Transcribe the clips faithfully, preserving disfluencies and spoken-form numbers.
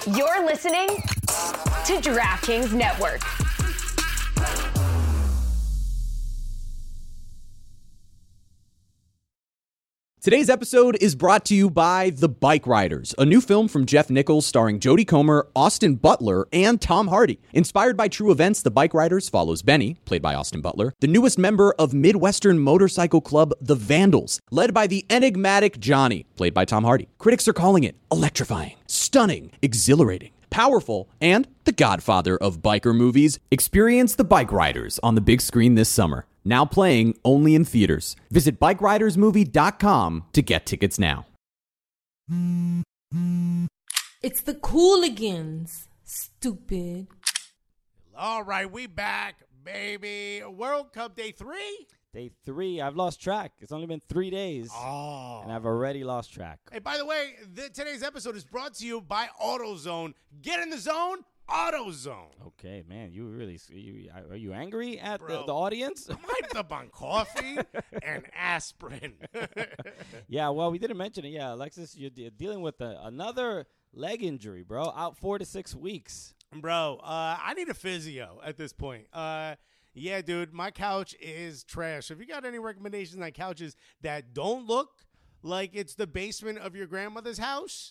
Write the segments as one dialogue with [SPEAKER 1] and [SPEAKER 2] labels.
[SPEAKER 1] You're listening to DraftKings Network.
[SPEAKER 2] Today's episode is brought to you by The Bike Riders, a new film from Jeff Nichols starring Jodie Comer, Austin Butler, and Tom Hardy. Inspired by true events, The Bike Riders follows Benny, played by Austin Butler, the newest member of Midwestern motorcycle club The Vandals, led by the enigmatic Johnny, played by Tom Hardy. Critics are calling it electrifying, stunning, exhilarating, powerful, and the godfather of biker movies. Experience The Bike Riders on the big screen this summer. Now playing only in theaters. Visit bike riders movie dot com to get tickets now.
[SPEAKER 3] It's the Cooligans, stupid.
[SPEAKER 4] All right, we back, baby. World Cup day three?
[SPEAKER 5] Day three. I've lost track. It's only been three days.
[SPEAKER 4] Oh.
[SPEAKER 5] And I've already lost track.
[SPEAKER 4] Hey, by the way, th- today's episode is brought to you by AutoZone. Get in the zone, AutoZone.
[SPEAKER 5] Okay, man, you really, you, are you angry at the,
[SPEAKER 4] Bro,
[SPEAKER 5] the audience?
[SPEAKER 4] I'm hyped up on coffee and aspirin.
[SPEAKER 5] Yeah, well, we didn't mention it. Yeah, Alexis, you're de- dealing with a, another leg injury, bro. Out four to six weeks.
[SPEAKER 4] Bro, uh, I need a physio at this point. Uh, yeah, dude, my couch is trash. If you got any recommendations on couches that don't look like it's the basement of your grandmother's house,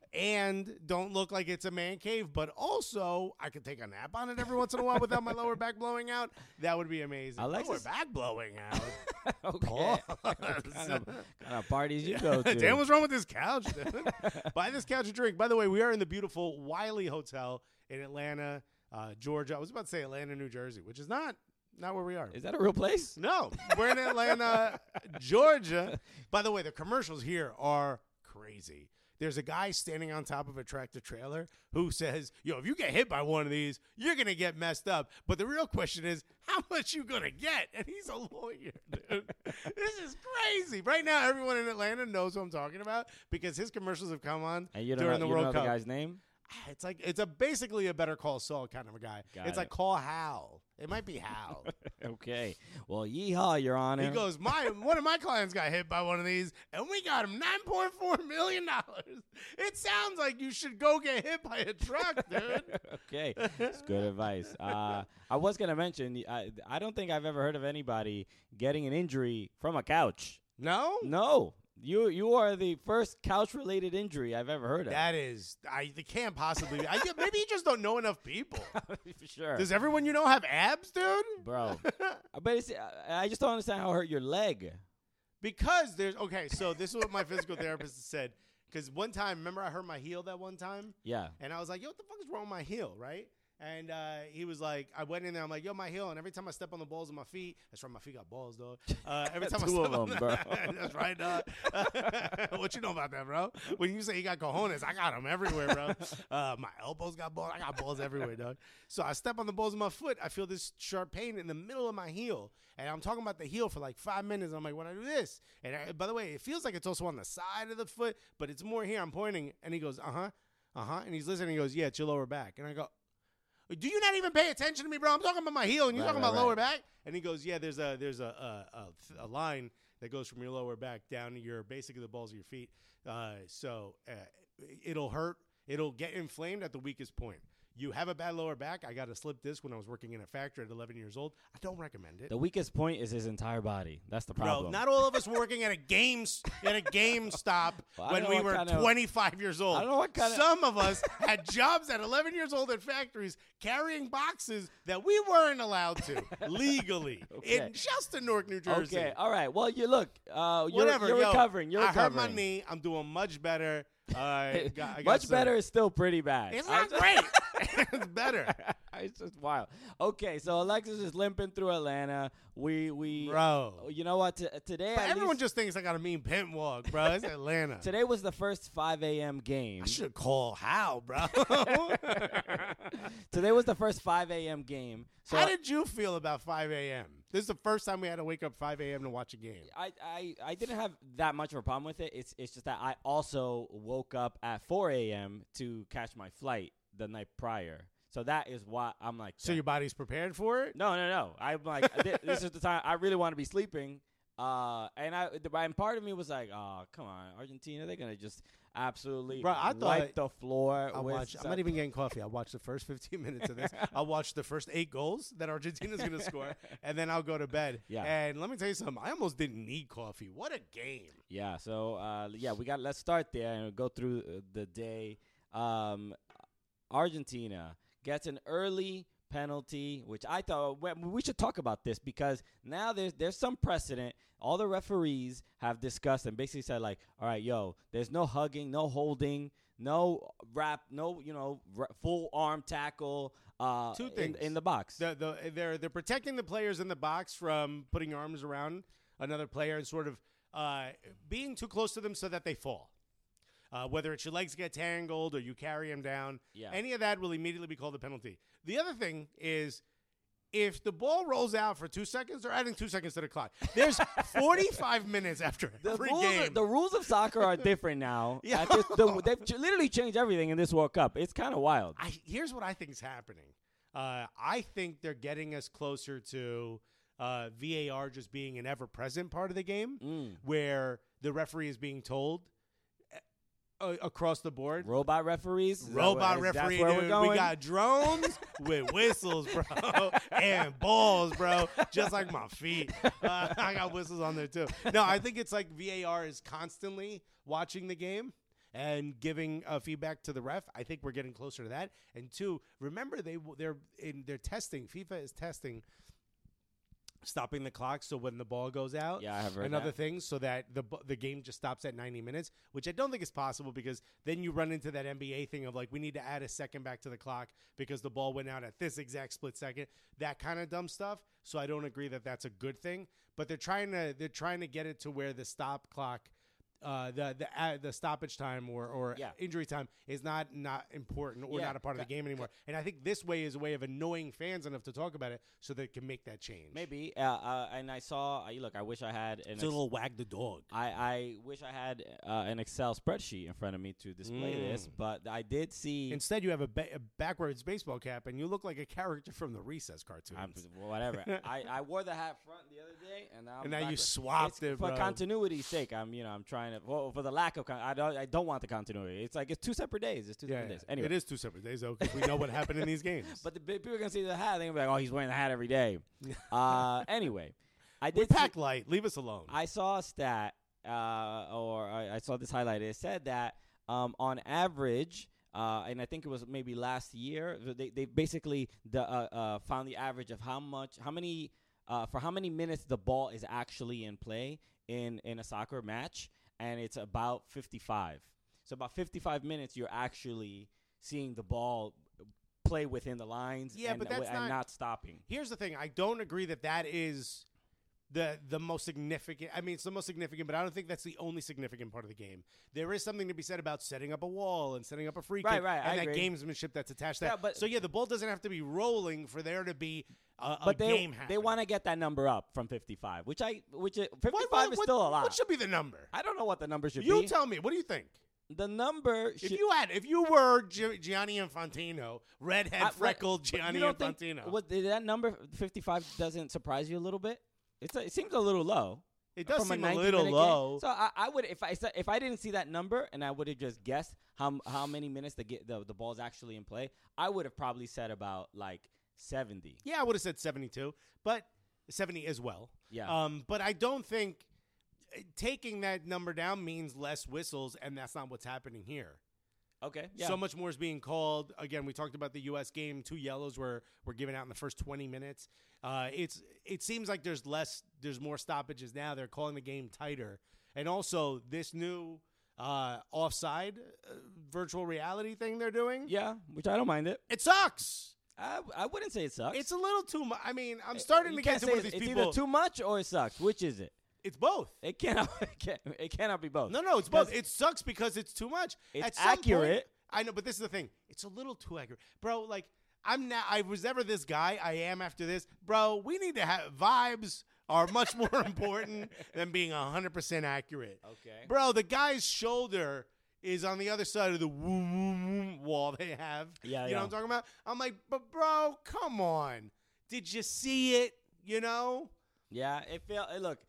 [SPEAKER 4] and don't look like it's a man cave, but also I could take a nap on it every once in a while without my lower back blowing out, that would be amazing.
[SPEAKER 5] Alexis-
[SPEAKER 4] Lower back blowing out?
[SPEAKER 5] Okay.
[SPEAKER 4] Pause.
[SPEAKER 5] what kind of, kind of parties you go to?
[SPEAKER 4] Damn, what's wrong with this couch, dude? Buy this couch a drink. By the way, we are in the beautiful Wiley Hotel in Atlanta, uh, Georgia. I was about to say Atlanta, New Jersey, which is not not where we are.
[SPEAKER 5] Is that a real place?
[SPEAKER 4] No, we're in Atlanta, Georgia. By the way, the commercials here are crazy. There's a guy standing on top of a tractor trailer who says, yo, if you get hit by one of these, you're going to get messed up. But the real question is, how much you going to get? And he's a lawyer, dude. This is crazy. Right now, everyone in Atlanta knows what I'm talking about because his commercials have come on
[SPEAKER 5] And you don't
[SPEAKER 4] during
[SPEAKER 5] know,
[SPEAKER 4] the
[SPEAKER 5] you
[SPEAKER 4] World
[SPEAKER 5] know
[SPEAKER 4] Cup.
[SPEAKER 5] the guy's name?
[SPEAKER 4] It's like it's a basically a Better Call Saul kind of a guy.
[SPEAKER 5] Got
[SPEAKER 4] it's
[SPEAKER 5] it.
[SPEAKER 4] like Call Hal. It might be Hal.
[SPEAKER 5] Okay. Well, yeehaw, Your Honor.
[SPEAKER 4] He goes, my one of my clients got hit by one of these, and we got him nine point four million dollars. It sounds like you should go get hit by a truck, dude.
[SPEAKER 5] Okay, it's good advice. Uh, I was gonna mention, I, I don't think I've ever heard of anybody getting an injury from a couch.
[SPEAKER 4] No,
[SPEAKER 5] No, you you are the first couch-related injury I've ever heard of.
[SPEAKER 4] that is, I it can't possibly. Be. I, maybe you just don't know enough people.
[SPEAKER 5] For sure,
[SPEAKER 4] Does everyone you know have abs, dude?
[SPEAKER 5] bro. But it's, I I just don't understand how it hurt your leg.
[SPEAKER 4] Because there's okay. So this is what my physical therapist said. Because one time, remember I hurt my heel that one time.
[SPEAKER 5] Yeah.
[SPEAKER 4] And I was like, yo, what the fuck is wrong with my heel, right? And uh, he was like, I went in there, I'm like, yo, my heel. And every time I step on the balls of my feet, that's right, my feet got balls, though. Uh, every time I
[SPEAKER 5] Two
[SPEAKER 4] step
[SPEAKER 5] of
[SPEAKER 4] on
[SPEAKER 5] them, bro.
[SPEAKER 4] That's right, dog. What you know about that, bro? When you say you got cojones, I got them everywhere, bro. Uh, my elbows got balls. I got balls everywhere, dog. So I step on the balls of my foot. I feel this sharp pain in the middle of my heel. And I'm talking about the heel for like five minutes. And I'm like, when I do this. And I, by the way, it feels like it's also on the side of the foot, but it's more here. I'm pointing. And he goes, uh-huh, uh-huh. And he's listening. He goes, yeah, it's your lower back. And I go, do you not even pay attention to me, bro? I'm talking about my heel, and you're
[SPEAKER 5] Right,
[SPEAKER 4] talking
[SPEAKER 5] right,
[SPEAKER 4] about lower
[SPEAKER 5] right.
[SPEAKER 4] back? And he goes, yeah, there's a there's a a, a a line that goes from your lower back down to your basically the balls of your feet. Uh, so uh, it'll hurt. It'll get inflamed at the weakest point. You have a bad lower back. I got a slip disc when I was working in a factory at eleven years old. I don't recommend it.
[SPEAKER 5] The weakest point is his entire body. That's the
[SPEAKER 4] Bro,
[SPEAKER 5] problem.
[SPEAKER 4] not all of us were working at a games at a GameStop
[SPEAKER 5] Well, I
[SPEAKER 4] when
[SPEAKER 5] don't
[SPEAKER 4] we
[SPEAKER 5] know
[SPEAKER 4] were
[SPEAKER 5] what kind of-
[SPEAKER 4] twenty-five years old.
[SPEAKER 5] I don't know what kind of-
[SPEAKER 4] Some of us had jobs at eleven years old at factories carrying boxes that we weren't allowed to legally
[SPEAKER 5] Okay.
[SPEAKER 4] in just in Newark, New Jersey.
[SPEAKER 5] Okay, all right. Well, you look, uh, you're,
[SPEAKER 4] Whatever.
[SPEAKER 5] you're
[SPEAKER 4] yo,
[SPEAKER 5] recovering. You're
[SPEAKER 4] I
[SPEAKER 5] recovering.
[SPEAKER 4] hurt my knee. I'm doing much better. Uh, I got, I got
[SPEAKER 5] Much
[SPEAKER 4] some-
[SPEAKER 5] better is still pretty bad.
[SPEAKER 4] It's
[SPEAKER 5] I-
[SPEAKER 4] not great. It's better.
[SPEAKER 5] It's just wild. Okay, so Alexis is limping through Atlanta. We we
[SPEAKER 4] Bro.
[SPEAKER 5] You know what? T- today,
[SPEAKER 4] But
[SPEAKER 5] at
[SPEAKER 4] everyone
[SPEAKER 5] least-
[SPEAKER 4] just thinks I got a mean pimp walk, bro. It's Atlanta.
[SPEAKER 5] today was the first five a.m. game.
[SPEAKER 4] I should call Hal, bro.
[SPEAKER 5] Today was the first five a.m. game. So
[SPEAKER 4] How did you feel about five a.m.? This is the first time we had to wake up five a.m. to watch a game.
[SPEAKER 5] I, I, I didn't have that much of a problem with it. It's it's just that I also woke up at four a.m. to catch my flight the night prior. So that is why I'm like.
[SPEAKER 4] So your body's prepared for it?
[SPEAKER 5] No, no, no. I'm like, thi- this is the time I really want to be sleeping. Uh, and I, the, and part of me was like, oh, come on, Argentina, they're gonna just absolutely
[SPEAKER 4] Bro, I
[SPEAKER 5] wipe
[SPEAKER 4] thought-
[SPEAKER 5] the floor.
[SPEAKER 4] I
[SPEAKER 5] with
[SPEAKER 4] watch. I'm
[SPEAKER 5] some-
[SPEAKER 4] not even getting coffee. I watch the first fifteen minutes of this. I'll watch the first eight goals that Argentina's going to score, and then I'll go to bed.
[SPEAKER 5] Yeah.
[SPEAKER 4] And let me tell you something. I almost didn't need coffee. What a game!
[SPEAKER 5] Yeah. So, uh, yeah, we got. Let's start there and go through uh, the day. Um, Argentina gets an early penalty, which I thought we- we should talk about this because now there's there's some precedent. All the referees have discussed and basically said like, all right, yo, there's no hugging, no holding, no wrap, no you know r- full arm tackle. Uh,
[SPEAKER 4] Two
[SPEAKER 5] in,
[SPEAKER 4] things.
[SPEAKER 5] in the box.
[SPEAKER 4] The, the, they're they're protecting the players in the box from putting your arms around another player and sort of uh, being too close to them so that they fall. Uh, whether it's your legs get tangled or you carry them down,
[SPEAKER 5] Yeah.
[SPEAKER 4] any of that will immediately be called a penalty. The other thing is, if the ball rolls out for two seconds, they're adding two seconds to the clock. There's forty-five minutes after
[SPEAKER 5] The
[SPEAKER 4] every
[SPEAKER 5] rules,
[SPEAKER 4] game.
[SPEAKER 5] of, the rules of soccer are different now.
[SPEAKER 4] Yeah.
[SPEAKER 5] At this- the- they've ch- literally changed everything in this World Cup. It's kind of wild.
[SPEAKER 4] I, here's what I think is happening. Uh, I think they're getting us closer to uh, V A R just being an ever-present part of the game,
[SPEAKER 5] Mm.
[SPEAKER 4] where the referee is being told uh, across the board.
[SPEAKER 5] Robot referees. Is that
[SPEAKER 4] Robot
[SPEAKER 5] what- is-
[SPEAKER 4] referee,
[SPEAKER 5] That's where
[SPEAKER 4] dude.
[SPEAKER 5] we're going?
[SPEAKER 4] We got drones with whistles, bro, and balls, bro, just like my feet. Uh, I got whistles on there too. No, I think it's like V A R is constantly watching the game and giving uh, feedback to the ref. I think we're getting closer to that. And two, remember they they're in they're testing. FIFA is testing stopping the clock so when the ball goes out
[SPEAKER 5] Yeah, I have heard
[SPEAKER 4] and other
[SPEAKER 5] that.
[SPEAKER 4] things so that the bu- the game just stops at ninety minutes, which I don't think is possible because then you run into that N B A thing of like we need to add a second back to the clock because the ball went out at this exact split second, that kind of dumb stuff. So I don't agree that that's a good thing, but they're trying to they're trying to get it to where the stop clock uh, the the uh, the stoppage time or, or
[SPEAKER 5] Yeah.
[SPEAKER 4] injury time is not not important or
[SPEAKER 5] Yeah.
[SPEAKER 4] not a part of the game anymore. And I think this way is a way of annoying fans enough to talk about it so they can make that change.
[SPEAKER 5] Maybe. Uh, uh, and I saw. I look, I wish I had an.
[SPEAKER 4] It's a little wag the dog.
[SPEAKER 5] I, I wish I had uh, an Excel spreadsheet in front of me to display this,
[SPEAKER 4] Mm.
[SPEAKER 5] but I did see.
[SPEAKER 4] Instead, you have a, ba- a backwards baseball cap, and you look like a character from the Recess cartoons.
[SPEAKER 5] I'm, whatever. I, I wore the hat front the other day, and now I'm
[SPEAKER 4] And now you
[SPEAKER 5] backwards.
[SPEAKER 4] swapped
[SPEAKER 5] It's
[SPEAKER 4] it,
[SPEAKER 5] for
[SPEAKER 4] bro.
[SPEAKER 5] continuity's sake. I'm you know I'm trying to for, for the lack of con- I don't I don't want the continuity. It's like it's two separate days. It's two
[SPEAKER 4] yeah,
[SPEAKER 5] separate
[SPEAKER 4] yeah.
[SPEAKER 5] days. Anyway,
[SPEAKER 4] It is two separate days, though, because we know what happened in these games.
[SPEAKER 5] But the bi- people are gonna see the hat. They're gonna be like, oh, he's wearing the hat every day. uh, anyway, I
[SPEAKER 4] we
[SPEAKER 5] did. see-
[SPEAKER 4] pack light. Leave us alone.
[SPEAKER 5] I saw a stat, uh, or I, I saw this highlight. It said that um, on average, uh, and I think it was maybe last year, they they basically the, uh, uh, found the average of how much, how many, uh, for how many minutes the ball is actually in play in in a soccer match, and it's about fifty-five. So about fifty-five minutes, you're actually seeing the ball play within the lines,
[SPEAKER 4] Yeah,
[SPEAKER 5] and,
[SPEAKER 4] but that's
[SPEAKER 5] and
[SPEAKER 4] not-
[SPEAKER 5] not stopping.
[SPEAKER 4] Here's the thing. I don't agree that that is the the most significant. I mean, it's the most significant, but I don't think that's the only significant part of the game. There is something to be said about setting up a wall and setting up a free
[SPEAKER 5] Right,
[SPEAKER 4] kick
[SPEAKER 5] right,
[SPEAKER 4] and
[SPEAKER 5] I
[SPEAKER 4] that
[SPEAKER 5] agree.
[SPEAKER 4] gamesmanship that's attached to that.
[SPEAKER 5] Yeah, but-
[SPEAKER 4] so, yeah, the ball doesn't have to be rolling for there to be a, a
[SPEAKER 5] But they
[SPEAKER 4] game
[SPEAKER 5] they
[SPEAKER 4] happening.
[SPEAKER 5] want to get that number up from fifty-five, which I which it, fifty-five
[SPEAKER 4] What- what-
[SPEAKER 5] is
[SPEAKER 4] what-
[SPEAKER 5] still a lot.
[SPEAKER 4] What should be the number?
[SPEAKER 5] I don't know what the number should
[SPEAKER 4] You
[SPEAKER 5] be.
[SPEAKER 4] tell me. What do you think?
[SPEAKER 5] the number
[SPEAKER 4] If
[SPEAKER 5] should.
[SPEAKER 4] you had, if you were Gi- Gianni Infantino, redhead,
[SPEAKER 5] I- what-
[SPEAKER 4] freckled
[SPEAKER 5] but
[SPEAKER 4] Gianni
[SPEAKER 5] you don't think-
[SPEAKER 4] Infantino,
[SPEAKER 5] what, did that number fifty-five doesn't surprise you a little bit? It's a, it seems a little low.
[SPEAKER 4] it does
[SPEAKER 5] from
[SPEAKER 4] seem a
[SPEAKER 5] ninety
[SPEAKER 4] little
[SPEAKER 5] minute game.
[SPEAKER 4] low.
[SPEAKER 5] So I, I would if I said- if I didn't see that number and I would have just guessed how how many minutes the get the the ball's actually in play, I would have probably said about like seventy.
[SPEAKER 4] Yeah, I would have said seventy-two, but seventy as well.
[SPEAKER 5] Yeah.
[SPEAKER 4] Um, but I don't think uh, taking that number down means less whistles, and that's not what's happening here.
[SPEAKER 5] Okay. Yeah.
[SPEAKER 4] So much more is being called. Again, we talked about the U S game. Two yellows were were given out in the first twenty minutes. Uh, it's it seems like there's less, there's more stoppages now. They're calling the game tighter, and also this new uh, offside uh, virtual reality thing they're doing.
[SPEAKER 5] yeah, which I don't mind it.
[SPEAKER 4] It sucks.
[SPEAKER 5] I I wouldn't say it sucks.
[SPEAKER 4] It's a little too much. I mean, I'm starting
[SPEAKER 5] You
[SPEAKER 4] to get
[SPEAKER 5] can't
[SPEAKER 4] to
[SPEAKER 5] say
[SPEAKER 4] one of
[SPEAKER 5] it's,
[SPEAKER 4] these
[SPEAKER 5] it's
[SPEAKER 4] people.
[SPEAKER 5] either too much or it sucks. Which is it?
[SPEAKER 4] it's both.
[SPEAKER 5] It cannot. It, can't, it cannot be both.
[SPEAKER 4] No, no, it's both.
[SPEAKER 5] 'Cause
[SPEAKER 4] It sucks because it's too much.
[SPEAKER 5] It's
[SPEAKER 4] At some
[SPEAKER 5] accurate.
[SPEAKER 4] point- I know, but this is the thing. It's a little too accurate, bro. Like I'm now. I was never this guy. I am after this, bro. We need to have vibes. Are much more important than being one hundred percent accurate.
[SPEAKER 5] Okay.
[SPEAKER 4] Bro, the guy's shoulder is on the other side of the woo woo woo wall they have.
[SPEAKER 5] Yeah,
[SPEAKER 4] You
[SPEAKER 5] yeah.
[SPEAKER 4] know what I'm talking about? I'm like, but bro, come on. Did you see it? You know?
[SPEAKER 5] Yeah, it felt. Look,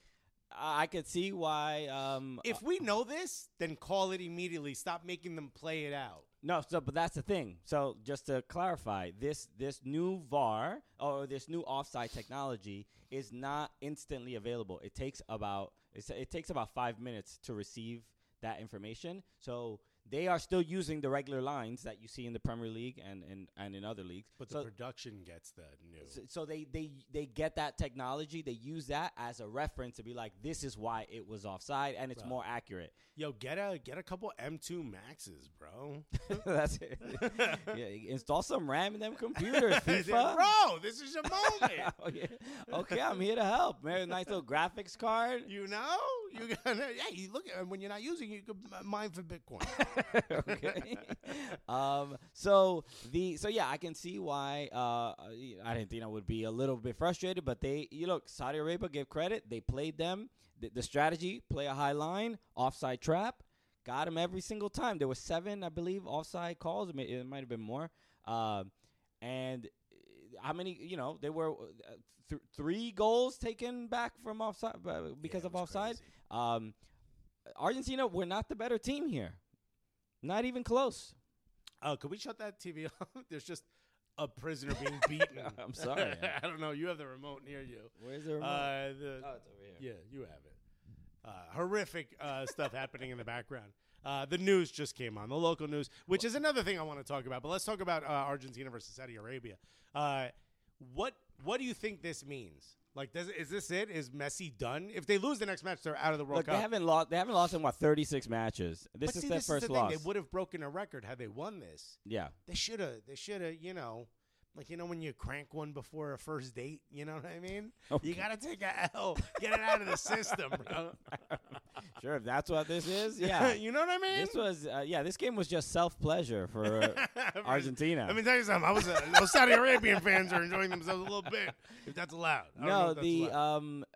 [SPEAKER 5] I could see why. Um,
[SPEAKER 4] If we know this, then call it immediately. Stop making them play it out.
[SPEAKER 5] No, so but that's the thing. So just to clarify, this this new V A R or this new offside technology is not instantly available. It takes about it's, it takes about five minutes to receive that information. So they are still using the regular lines that you see in the Premier League and and, and in other leagues.
[SPEAKER 4] But the
[SPEAKER 5] so,
[SPEAKER 4] production gets the new.
[SPEAKER 5] so, so they, they they get that technology. They use that as a reference to be like, this is why it was offside, and it's
[SPEAKER 4] Bro.
[SPEAKER 5] more accurate.
[SPEAKER 4] Yo, get a get a couple M two Maxes, bro.
[SPEAKER 5] That's it. Yeah, install some RAM in them computers, FIFA.
[SPEAKER 4] Bro, this is your moment.
[SPEAKER 5] Oh, yeah. Okay, I'm here to help. Man, nice little graphics card.
[SPEAKER 4] You know, you gotta yeah. You look at when you're not using it, you can m- mine for Bitcoin.
[SPEAKER 5] Okay. um. So the so yeah, I can see why uh Argentina would be a little bit frustrated, but they you look Saudi Arabia gave credit. They played them. The, the strategy: play a high line, offside trap. Got them every single time. There were seven, I believe, offside calls. It, may, it might have been more. Uh, and how many? You know, there were uh, th- three goals taken back from offside uh, because
[SPEAKER 4] Yeah,
[SPEAKER 5] of
[SPEAKER 4] it was
[SPEAKER 5] offside.
[SPEAKER 4] crazy.
[SPEAKER 5] Um, Argentina, we're not the better team here. Not even close.
[SPEAKER 4] Oh, could we shut that T V off? There's just a prisoner being beaten.
[SPEAKER 5] I'm sorry.
[SPEAKER 4] I don't know. You have the remote near you.
[SPEAKER 5] Where's the remote?
[SPEAKER 4] Uh, the,
[SPEAKER 5] oh, it's over here.
[SPEAKER 4] yeah, you have it. Uh, horrific uh, stuff happening in the background. Uh, the news just came on, the local news, which is another thing I want to talk about. But let's talk about uh, Argentina versus Saudi Arabia. Uh, what what do you think this means? Like, does is this it? Is Messi done? If they lose the next match, they're out of the World
[SPEAKER 5] Look,
[SPEAKER 4] Cup.
[SPEAKER 5] they haven't lost. They haven't lost in what thirty-six matches. This
[SPEAKER 4] but
[SPEAKER 5] is
[SPEAKER 4] see,
[SPEAKER 5] their
[SPEAKER 4] this
[SPEAKER 5] first
[SPEAKER 4] is the
[SPEAKER 5] loss.
[SPEAKER 4] thing. They would have broken a record had they won this.
[SPEAKER 5] Yeah.
[SPEAKER 4] They should have. They should have. You know, like you know when you crank one before a first date. You know what I mean?
[SPEAKER 5] Okay.
[SPEAKER 4] You gotta take a L, get it out of the system, bro.
[SPEAKER 5] Sure, if that's what this is, yeah.
[SPEAKER 4] you know what I mean?
[SPEAKER 5] This was, uh, yeah. This game was just self pleasure for uh, Argentina.
[SPEAKER 4] Let me tell you something. I was uh, those Saudi Arabian fans are enjoying themselves a little bit, if that's allowed. I don't know
[SPEAKER 5] no,
[SPEAKER 4] if that's
[SPEAKER 5] the
[SPEAKER 4] allowed.
[SPEAKER 5] um,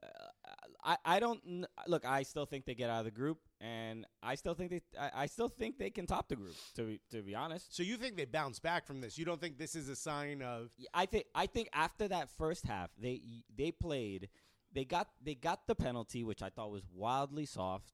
[SPEAKER 5] I I don't kn- look. I still think they get out of the group, and I still think they I, I still think they can top the group. To be, to be honest,
[SPEAKER 4] So you think they bounce back from this? You don't think this is a sign of?
[SPEAKER 5] Yeah, I think I think after that first half, they they played, they got they got the penalty, which I thought was wildly soft,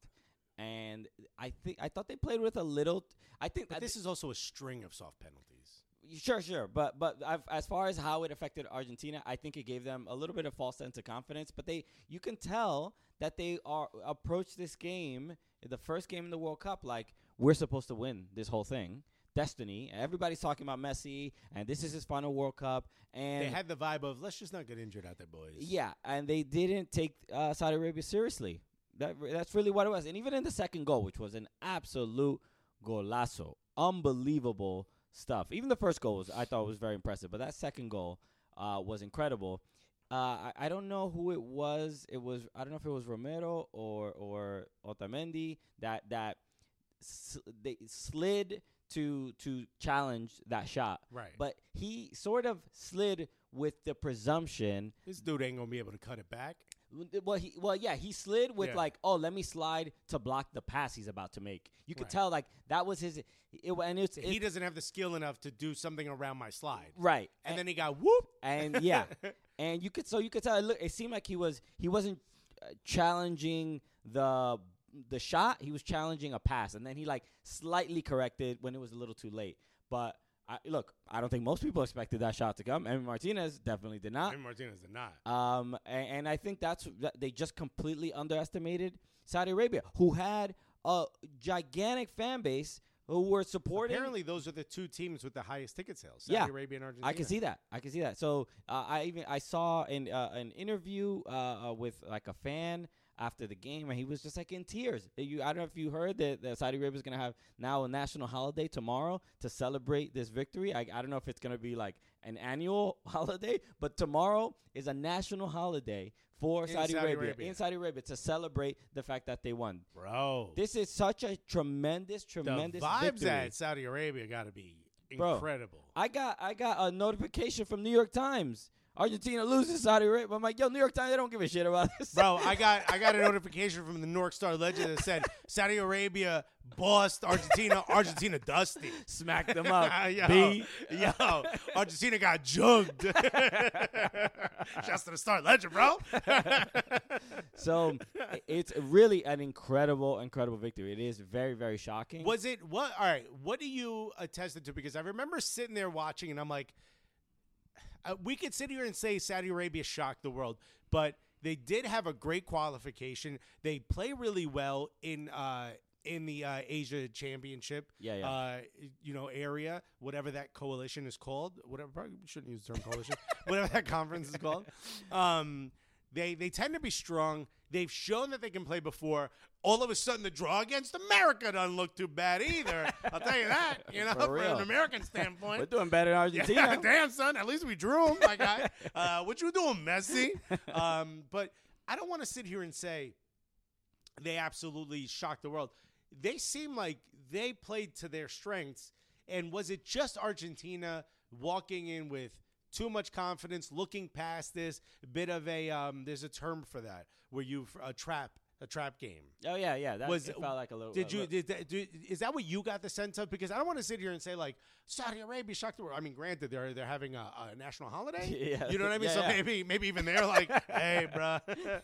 [SPEAKER 5] and I think I thought they played with a little. I think
[SPEAKER 4] But
[SPEAKER 5] I-
[SPEAKER 4] this is also a string of soft penalties.
[SPEAKER 5] Sure, sure, but but I've, as far as how it affected Argentina, I think it gave them a little bit of false sense of confidence. But they, you can tell that they are approach this game, the first game in the World Cup, like we're supposed to win this whole thing, destiny. Everybody's talking about Messi, and this is his final World Cup, and
[SPEAKER 4] They had the vibe of let's just not get injured out there, boys.
[SPEAKER 5] yeah, and they didn't take uh, Saudi Arabia seriously. That that's really what it was. And even in the second goal, which was an absolute golazo, unbelievable stuff. Even the first goal was, I thought was very impressive, but that second goal uh, was incredible. Uh, I, I don't know who it was. It was I don't know if it was Romero or or Otamendi that that s- they slid to to challenge that shot.
[SPEAKER 4] Right.
[SPEAKER 5] But he sort of slid with the presumption.
[SPEAKER 4] This dude ain't gonna be able to cut it back.
[SPEAKER 5] Well, he well yeah he slid with
[SPEAKER 4] Yeah.
[SPEAKER 5] like, oh, let me slide to block the pass he's about to make. You could
[SPEAKER 4] Right.
[SPEAKER 5] tell like that was his. It, and it's
[SPEAKER 4] He
[SPEAKER 5] it,
[SPEAKER 4] doesn't have the skill enough to do something around my slide.
[SPEAKER 5] right.
[SPEAKER 4] And then he got whoop.
[SPEAKER 5] and yeah, and you could so you could tell. It, look, it seemed like he was he wasn't uh, challenging the the shot. He was challenging a pass, and then he like slightly corrected when it was a little too late. But I, look, I don't think most people expected that shot to come. Emi Martinez definitely did not.
[SPEAKER 4] Emi Martinez did not.
[SPEAKER 5] Um, and, and I think that's that they just completely underestimated Saudi Arabia, who had a gigantic fan base who were supporting.
[SPEAKER 4] Apparently, those are the two teams with the highest ticket sales:
[SPEAKER 5] Yeah.
[SPEAKER 4] Saudi Arabia and Argentina.
[SPEAKER 5] I can see that. I can see that. So uh, I even I saw in uh, an interview uh, uh, with like a fan after the game, and he was just like in tears. You, I don't know if you heard that, that Saudi Arabia is going to have now a national holiday tomorrow to celebrate this victory. I, I don't know if it's going to be like an annual holiday, but tomorrow is a national holiday for
[SPEAKER 4] In
[SPEAKER 5] Saudi,
[SPEAKER 4] Saudi
[SPEAKER 5] Arabia,
[SPEAKER 4] Arabia.
[SPEAKER 5] in Saudi Arabia to celebrate the fact that they won.
[SPEAKER 4] Bro.
[SPEAKER 5] This is such a tremendous,
[SPEAKER 4] the
[SPEAKER 5] tremendous
[SPEAKER 4] vibes
[SPEAKER 5] victory.
[SPEAKER 4] at Saudi Arabia got to be
[SPEAKER 5] Bro.
[SPEAKER 4] incredible.
[SPEAKER 5] I got I got a notification from New York Times Argentina loses Saudi Arabia. I'm like, yo, New York Times, they don't give a shit about this.
[SPEAKER 4] Bro, I got I got a notification from the New York Star Ledger that said Saudi Arabia bossed Argentina. Argentina dusty.
[SPEAKER 5] Smack them up.
[SPEAKER 4] yo,
[SPEAKER 5] B.
[SPEAKER 4] yo, Argentina got jugged. Shouts to the Star Ledger, bro.
[SPEAKER 5] So i- it's really an incredible, incredible victory. It is very, very shocking.
[SPEAKER 4] Was it what? All right, what do you attest it to? Because I remember sitting there watching, and I'm like, uh, we could sit here and say Saudi Arabia shocked the world, but they did have a great qualification. They play really well in uh, in the uh, Asia Championship,
[SPEAKER 5] Yeah, yeah.
[SPEAKER 4] Uh, you know, area, whatever that coalition is called. Whatever, probably shouldn't use the term coalition. Whatever that conference is called. Um, they they tend to be strong. They've shown that they can play before. All of a sudden, the draw against America doesn't look too bad either. I'll tell you that. You know,
[SPEAKER 5] For
[SPEAKER 4] from
[SPEAKER 5] real.
[SPEAKER 4] an American standpoint.
[SPEAKER 5] We're doing better in Argentina.
[SPEAKER 4] Yeah, damn, son. At least we drew him, my guy. Uh, what you doing, Messi? Um, but I don't want to sit here and say they absolutely shocked the world. They seem like they played to their strengths. And was it just Argentina walking in with too much confidence, looking past this, a bit of a um, – there's a term for that where you – a trap. A trap game.
[SPEAKER 5] Oh, yeah, yeah. That
[SPEAKER 4] Was-
[SPEAKER 5] it felt like a little.
[SPEAKER 4] Did
[SPEAKER 5] a
[SPEAKER 4] you?
[SPEAKER 5] little-
[SPEAKER 4] Did that, did, is that what you got the sense of? Because I don't want to sit here and say like Saudi Arabia shocked the world. I mean, granted, they're they're having a, a national holiday.
[SPEAKER 5] Yeah.
[SPEAKER 4] You know what I mean?
[SPEAKER 5] Yeah,
[SPEAKER 4] so
[SPEAKER 5] yeah.
[SPEAKER 4] maybe maybe even they're like, hey, bruh,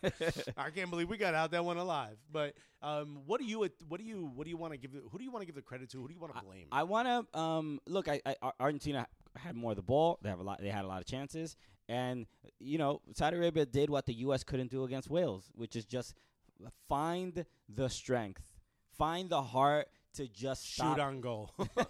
[SPEAKER 4] I can't believe we got out that one alive. But um, what do you what do you what do you want to give? the- Who do you want to give the credit to? Who do you want to blame?
[SPEAKER 5] I want to um, look. I, I Ar- Argentina had more of the ball. They have a lot. They had a lot of chances, and you know, Saudi Arabia did what the U S couldn't do against Wales, which is just find the strength, find the heart to just
[SPEAKER 4] Shoot
[SPEAKER 5] stop,
[SPEAKER 4] on goal.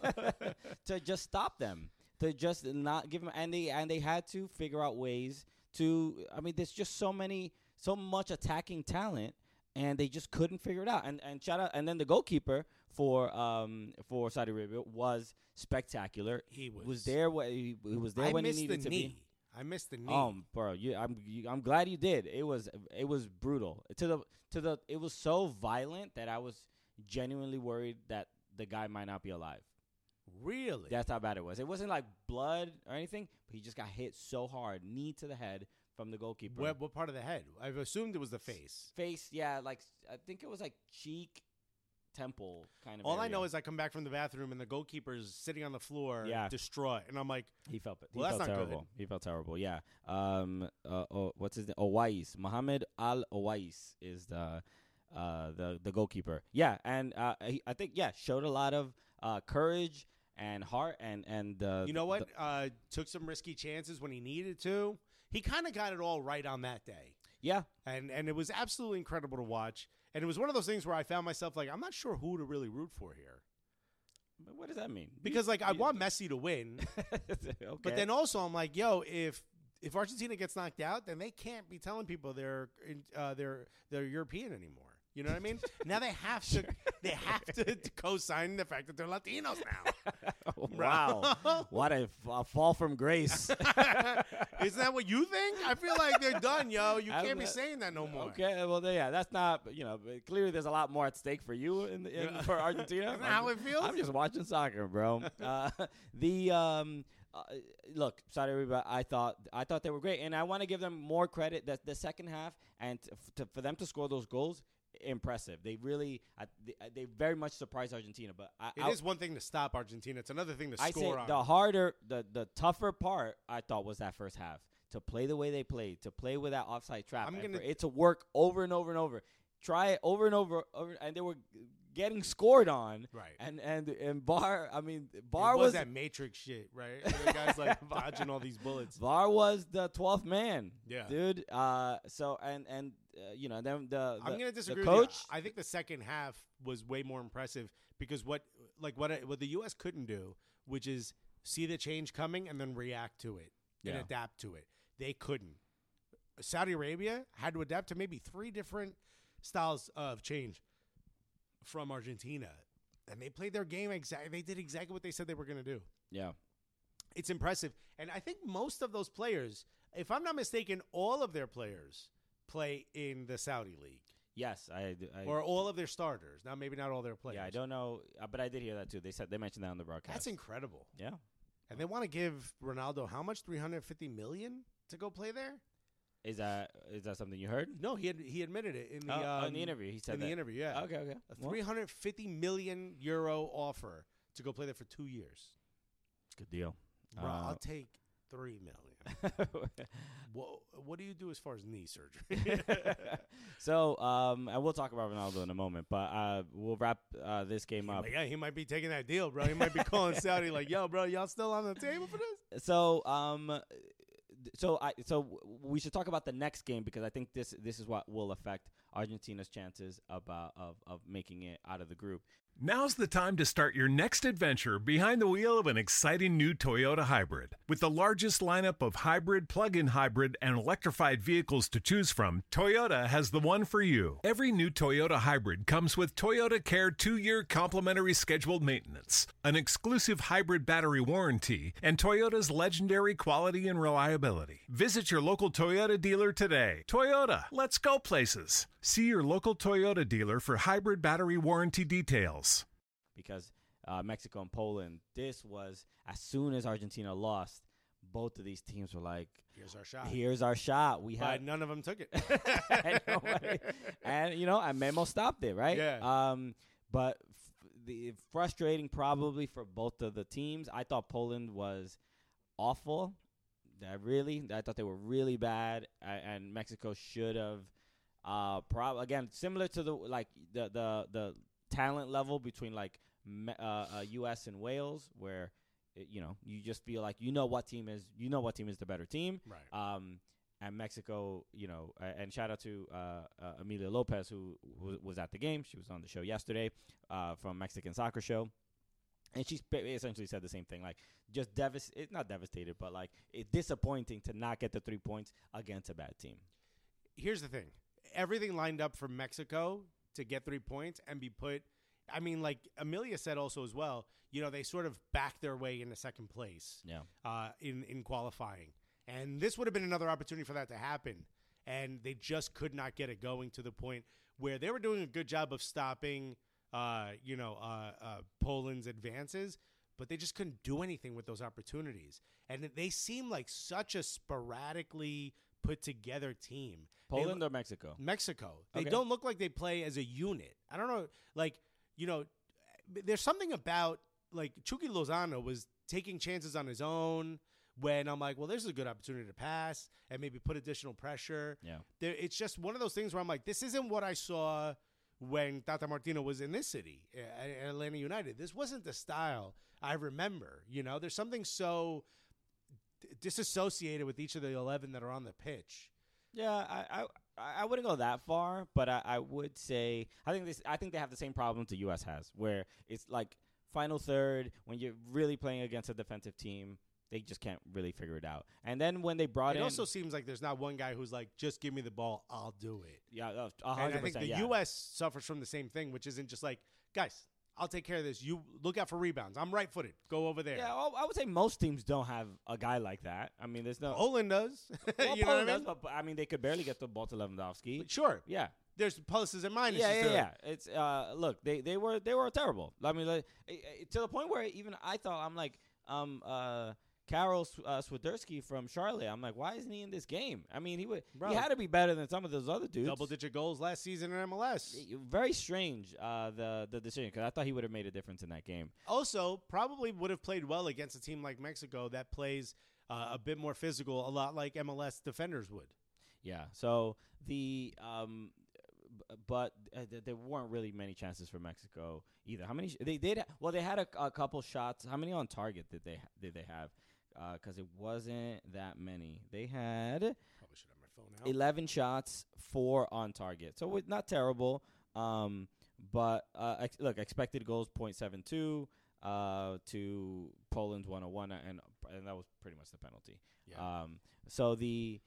[SPEAKER 5] to just stop them, to just not give them. And they and they had to figure out ways to. I mean, there's just so many, so much attacking talent. And they just couldn't figure it out. And and shout out, and then the goalkeeper for um for Saudi Arabia was spectacular.
[SPEAKER 4] He was.
[SPEAKER 5] was there. Wh- he, he was there
[SPEAKER 4] I
[SPEAKER 5] when he
[SPEAKER 4] missed the
[SPEAKER 5] needed to
[SPEAKER 4] knee.
[SPEAKER 5] be.
[SPEAKER 4] I missed the knee.
[SPEAKER 5] Um, bro, you, I'm you, I'm glad you did. It was it was brutal to the to the. It was so violent that I was genuinely worried that the guy might not be alive.
[SPEAKER 4] Really?
[SPEAKER 5] That's how bad it was. It wasn't like blood or anything, but he just got hit so hard, knee to the head from the goalkeeper.
[SPEAKER 4] What, what part of the head? I've assumed it was the face.
[SPEAKER 5] Face, yeah, like I think it was like cheek, temple kind of.
[SPEAKER 4] All I
[SPEAKER 5] area.
[SPEAKER 4] know is I come back from the bathroom and the goalkeeper's sitting on the floor,
[SPEAKER 5] Yeah.
[SPEAKER 4] distraught, and I'm like,
[SPEAKER 5] he felt it.
[SPEAKER 4] Well,
[SPEAKER 5] he
[SPEAKER 4] that's
[SPEAKER 5] felt
[SPEAKER 4] not good.
[SPEAKER 5] terrible. He felt terrible. Yeah. Um. Uh. Oh, what's his name? Owais. Mohamed Al Owais is the, uh, the the goalkeeper. Yeah, and uh, he, I think yeah showed a lot of uh courage and heart and and uh,
[SPEAKER 4] you know what?
[SPEAKER 5] the-
[SPEAKER 4] uh, took some risky chances when he needed to. He kind of got it all right on that day,
[SPEAKER 5] yeah.
[SPEAKER 4] and and it was absolutely incredible to watch. And it was one of those things where I found myself like, I'm not sure who to really root for here,
[SPEAKER 5] But what does that mean?
[SPEAKER 4] because like I
[SPEAKER 5] You-
[SPEAKER 4] want Messi to win,
[SPEAKER 5] okay.
[SPEAKER 4] but then also I'm like, yo, if if Argentina gets knocked out, then they can't be telling people they're in- uh, they're they're European anymore. You know what I mean? Now they have to they have to, to co-sign the fact that they're Latinos now.
[SPEAKER 5] wow, what a, f- a fall from grace.
[SPEAKER 4] Isn't that what you think? I feel like they're done, yo. You
[SPEAKER 5] I'm
[SPEAKER 4] can't be
[SPEAKER 5] not-
[SPEAKER 4] saying that no more.
[SPEAKER 5] Okay, well, then, yeah, that's not. You know, but clearly there's a lot more at stake for you in, in for Argentina.
[SPEAKER 4] Isn't that how it feels?
[SPEAKER 5] I'm just watching soccer, bro. uh, the um, uh, look, Saudi Arabia. I thought I thought they were great, and I want to give them more credit. That the second half and t- f- to, for them to score those goals, impressive. They really, uh, they, uh, they very much surprised Argentina. But I,
[SPEAKER 4] It
[SPEAKER 5] I,
[SPEAKER 4] is one thing to stop Argentina. It's another thing to
[SPEAKER 5] I say
[SPEAKER 4] score on.
[SPEAKER 5] the harder, the the tougher part, I thought was that first half. To play the way they played, to play with that offside trap,
[SPEAKER 4] I'm
[SPEAKER 5] and
[SPEAKER 4] gonna-
[SPEAKER 5] for it to work over and over and over. Try it over and over, over and they were getting scored on.
[SPEAKER 4] Right.
[SPEAKER 5] And and and Bar, I mean,
[SPEAKER 4] It
[SPEAKER 5] Bar
[SPEAKER 4] was
[SPEAKER 5] was
[SPEAKER 4] that Matrix shit, right? The guy's like dodging all these bullets.
[SPEAKER 5] Var was the twelfth man.
[SPEAKER 4] Yeah.
[SPEAKER 5] dude. Uh, so and and uh, you know then the, the
[SPEAKER 4] I'm gonna
[SPEAKER 5] the
[SPEAKER 4] disagree.
[SPEAKER 5] coach.
[SPEAKER 4] With you. I think the second half was way more impressive because what like what I- what the U S couldn't do, which is see the change coming and then react to it and
[SPEAKER 5] Yeah.
[SPEAKER 4] adapt to it. They couldn't. Saudi Arabia had to adapt to maybe three different styles of change from Argentina, and they played their game exactly. They did exactly what they said they were going to do.
[SPEAKER 5] Yeah,
[SPEAKER 4] It's impressive. And I think most of those players, if I'm not mistaken, all of their players play in the Saudi league,
[SPEAKER 5] yes, I, I
[SPEAKER 4] or all of their starters. Now, maybe not all their players.
[SPEAKER 5] yeah, I don't know, uh, but I did hear that too. They said they mentioned that on the broadcast.
[SPEAKER 4] That's incredible.
[SPEAKER 5] Yeah.
[SPEAKER 4] And they want to give Ronaldo how much? three hundred fifty million to go play there.
[SPEAKER 5] Is that is that something you heard?
[SPEAKER 4] No, he had, he admitted it in the
[SPEAKER 5] Oh,
[SPEAKER 4] um,
[SPEAKER 5] in the interview. He said
[SPEAKER 4] in
[SPEAKER 5] that.
[SPEAKER 4] the interview. Yeah,
[SPEAKER 5] Okay, okay.
[SPEAKER 4] a
[SPEAKER 5] Well,
[SPEAKER 4] three hundred fifty million euro offer to go play there for two years.
[SPEAKER 5] good deal.
[SPEAKER 4] Bro,
[SPEAKER 5] Uh,
[SPEAKER 4] I'll take three million. what What do you do as far as knee surgery?
[SPEAKER 5] So, um, and we'll talk about Ronaldo in a moment, but uh, we'll wrap uh, this game up.
[SPEAKER 4] Like, yeah, he might be taking that deal, bro. He might be calling Saudi like, "Yo, bro, y'all still on the table for this?"
[SPEAKER 5] So, um, so I so we should talk about the next game because I think this this is what will affect Argentina's chances about of of making it out of the group.
[SPEAKER 6] Now's the time to start your next adventure behind the wheel of an exciting new Toyota hybrid. With the largest lineup of hybrid, plug-in hybrid, and electrified vehicles to choose from, Toyota has the one for you. Every new Toyota hybrid comes with Toyota Care two-year complimentary scheduled maintenance, an exclusive hybrid battery warranty, and Toyota's legendary quality and reliability. Visit your local Toyota dealer today. Toyota, let's go places. See your local Toyota dealer for hybrid battery warranty details.
[SPEAKER 5] Because uh, Mexico and Poland, this was as soon as Argentina lost, both of these teams were like,
[SPEAKER 4] Here's our shot.
[SPEAKER 5] "Here's our shot." We
[SPEAKER 4] But
[SPEAKER 5] had
[SPEAKER 4] none of them took it.
[SPEAKER 5] and, nobody- and you know, and Memo stopped it, right?
[SPEAKER 4] Yeah.
[SPEAKER 5] Um, but f- the frustrating probably for both of the teams. I thought Poland was awful. I really, I thought they were really bad, a- and Mexico should have. Uh, prob again similar to the like the the the talent level between like me- uh, uh, U S and Wales, where it, you know you just feel like you know what team is you know what team is the better team.
[SPEAKER 4] Right.
[SPEAKER 5] Um, and Mexico, you know, uh, and shout out to uh, uh, Emilia Lopez who w- was at the game. She was on the show yesterday uh, from Mexican Soccer Show. And she essentially said the same thing, like just devastated, not devastated, but like it's disappointing to not get the three points against a bad team.
[SPEAKER 4] Here's the thing. Everything lined up for Mexico to get three points and be put. I mean, like Amelia said also as well, you know, they sort of backed their way into second place
[SPEAKER 5] Yeah.
[SPEAKER 4] uh, in, in qualifying. And this would have been another opportunity for that to happen. And they just could not get it going to the point where they were doing a good job of stopping, uh, you know, uh, uh, Poland's advances, but they just couldn't do anything with those opportunities. And they seem like such a sporadically put together team. They
[SPEAKER 5] Poland
[SPEAKER 4] lo-
[SPEAKER 5] or Mexico?
[SPEAKER 4] Mexico. They
[SPEAKER 5] Okay.
[SPEAKER 4] don't look like they play as a unit. I don't know. Like, you know, there's something about, like, Chucky Lozano was taking chances on his own when I'm like, well, there's a good opportunity to pass and maybe put additional pressure.
[SPEAKER 5] Yeah.
[SPEAKER 4] There, it's just one of those things where I'm like, this isn't what I saw when Tata Martino was in this city, at at Atlanta United. This wasn't the style I remember. You know, there's something so d- disassociated with each of the eleven that are on the pitch.
[SPEAKER 5] Yeah, I, I I wouldn't go that far, but I, I would say I think this I think they have the same problem the U S has, where it's like final third when you're really playing against a defensive team, they just can't really figure it out. And then when they brought
[SPEAKER 4] It
[SPEAKER 5] in,
[SPEAKER 4] also seems like there's not one guy who's like, just give me the ball, I'll do it.
[SPEAKER 5] yeah, uh, a
[SPEAKER 4] And
[SPEAKER 5] hundred
[SPEAKER 4] I think
[SPEAKER 5] percent,
[SPEAKER 4] the
[SPEAKER 5] yeah.
[SPEAKER 4] U S suffers from the same thing, which isn't just like, guys, I'll take care of this. You look out for rebounds. I'm right-footed. Go over there.
[SPEAKER 5] Yeah, well, I would say most teams don't have a guy like that. I mean, there's no.
[SPEAKER 4] Poland does.
[SPEAKER 5] Well,
[SPEAKER 4] you know
[SPEAKER 5] Poland
[SPEAKER 4] what I
[SPEAKER 5] does,
[SPEAKER 4] mean?
[SPEAKER 5] but, but, I mean, they could barely get the ball to Lewandowski.
[SPEAKER 4] Sure.
[SPEAKER 5] Yeah.
[SPEAKER 4] There's pluses and minuses.
[SPEAKER 5] Yeah, yeah,
[SPEAKER 4] to it.
[SPEAKER 5] yeah. It's uh, look, they, they were they were terrible. I mean, like, eh, eh, to the point where even I thought I'm like, um, uh, Karol Sw- uh, Swiderski from Charlotte. I'm like, why isn't he in this game? I mean, he would
[SPEAKER 4] Bro.
[SPEAKER 5] he had to be better than some of those other dudes.
[SPEAKER 4] Double-digit goals last season in M L S.
[SPEAKER 5] Eh, Very strange, uh, the the decision because I thought he would have made a difference in that game.
[SPEAKER 4] Also, probably would have played well against a team like Mexico that plays uh, a bit more physical, a lot like M L S defenders would.
[SPEAKER 5] Yeah. So the um, b- but uh, th- there weren't really many chances for Mexico either. How many? Sh- they did. Ha- well, they had a, a couple shots. How many on target did they ha- did they have? Because it wasn't that many. They had
[SPEAKER 4] Probably should have my phone out.
[SPEAKER 5] eleven shots, four on target. So it's not terrible. Um, but uh, ex- look, expected goals point seven two uh, to Poland's one oh one, and and that was pretty much the penalty.
[SPEAKER 4] Yeah.
[SPEAKER 5] Um, so the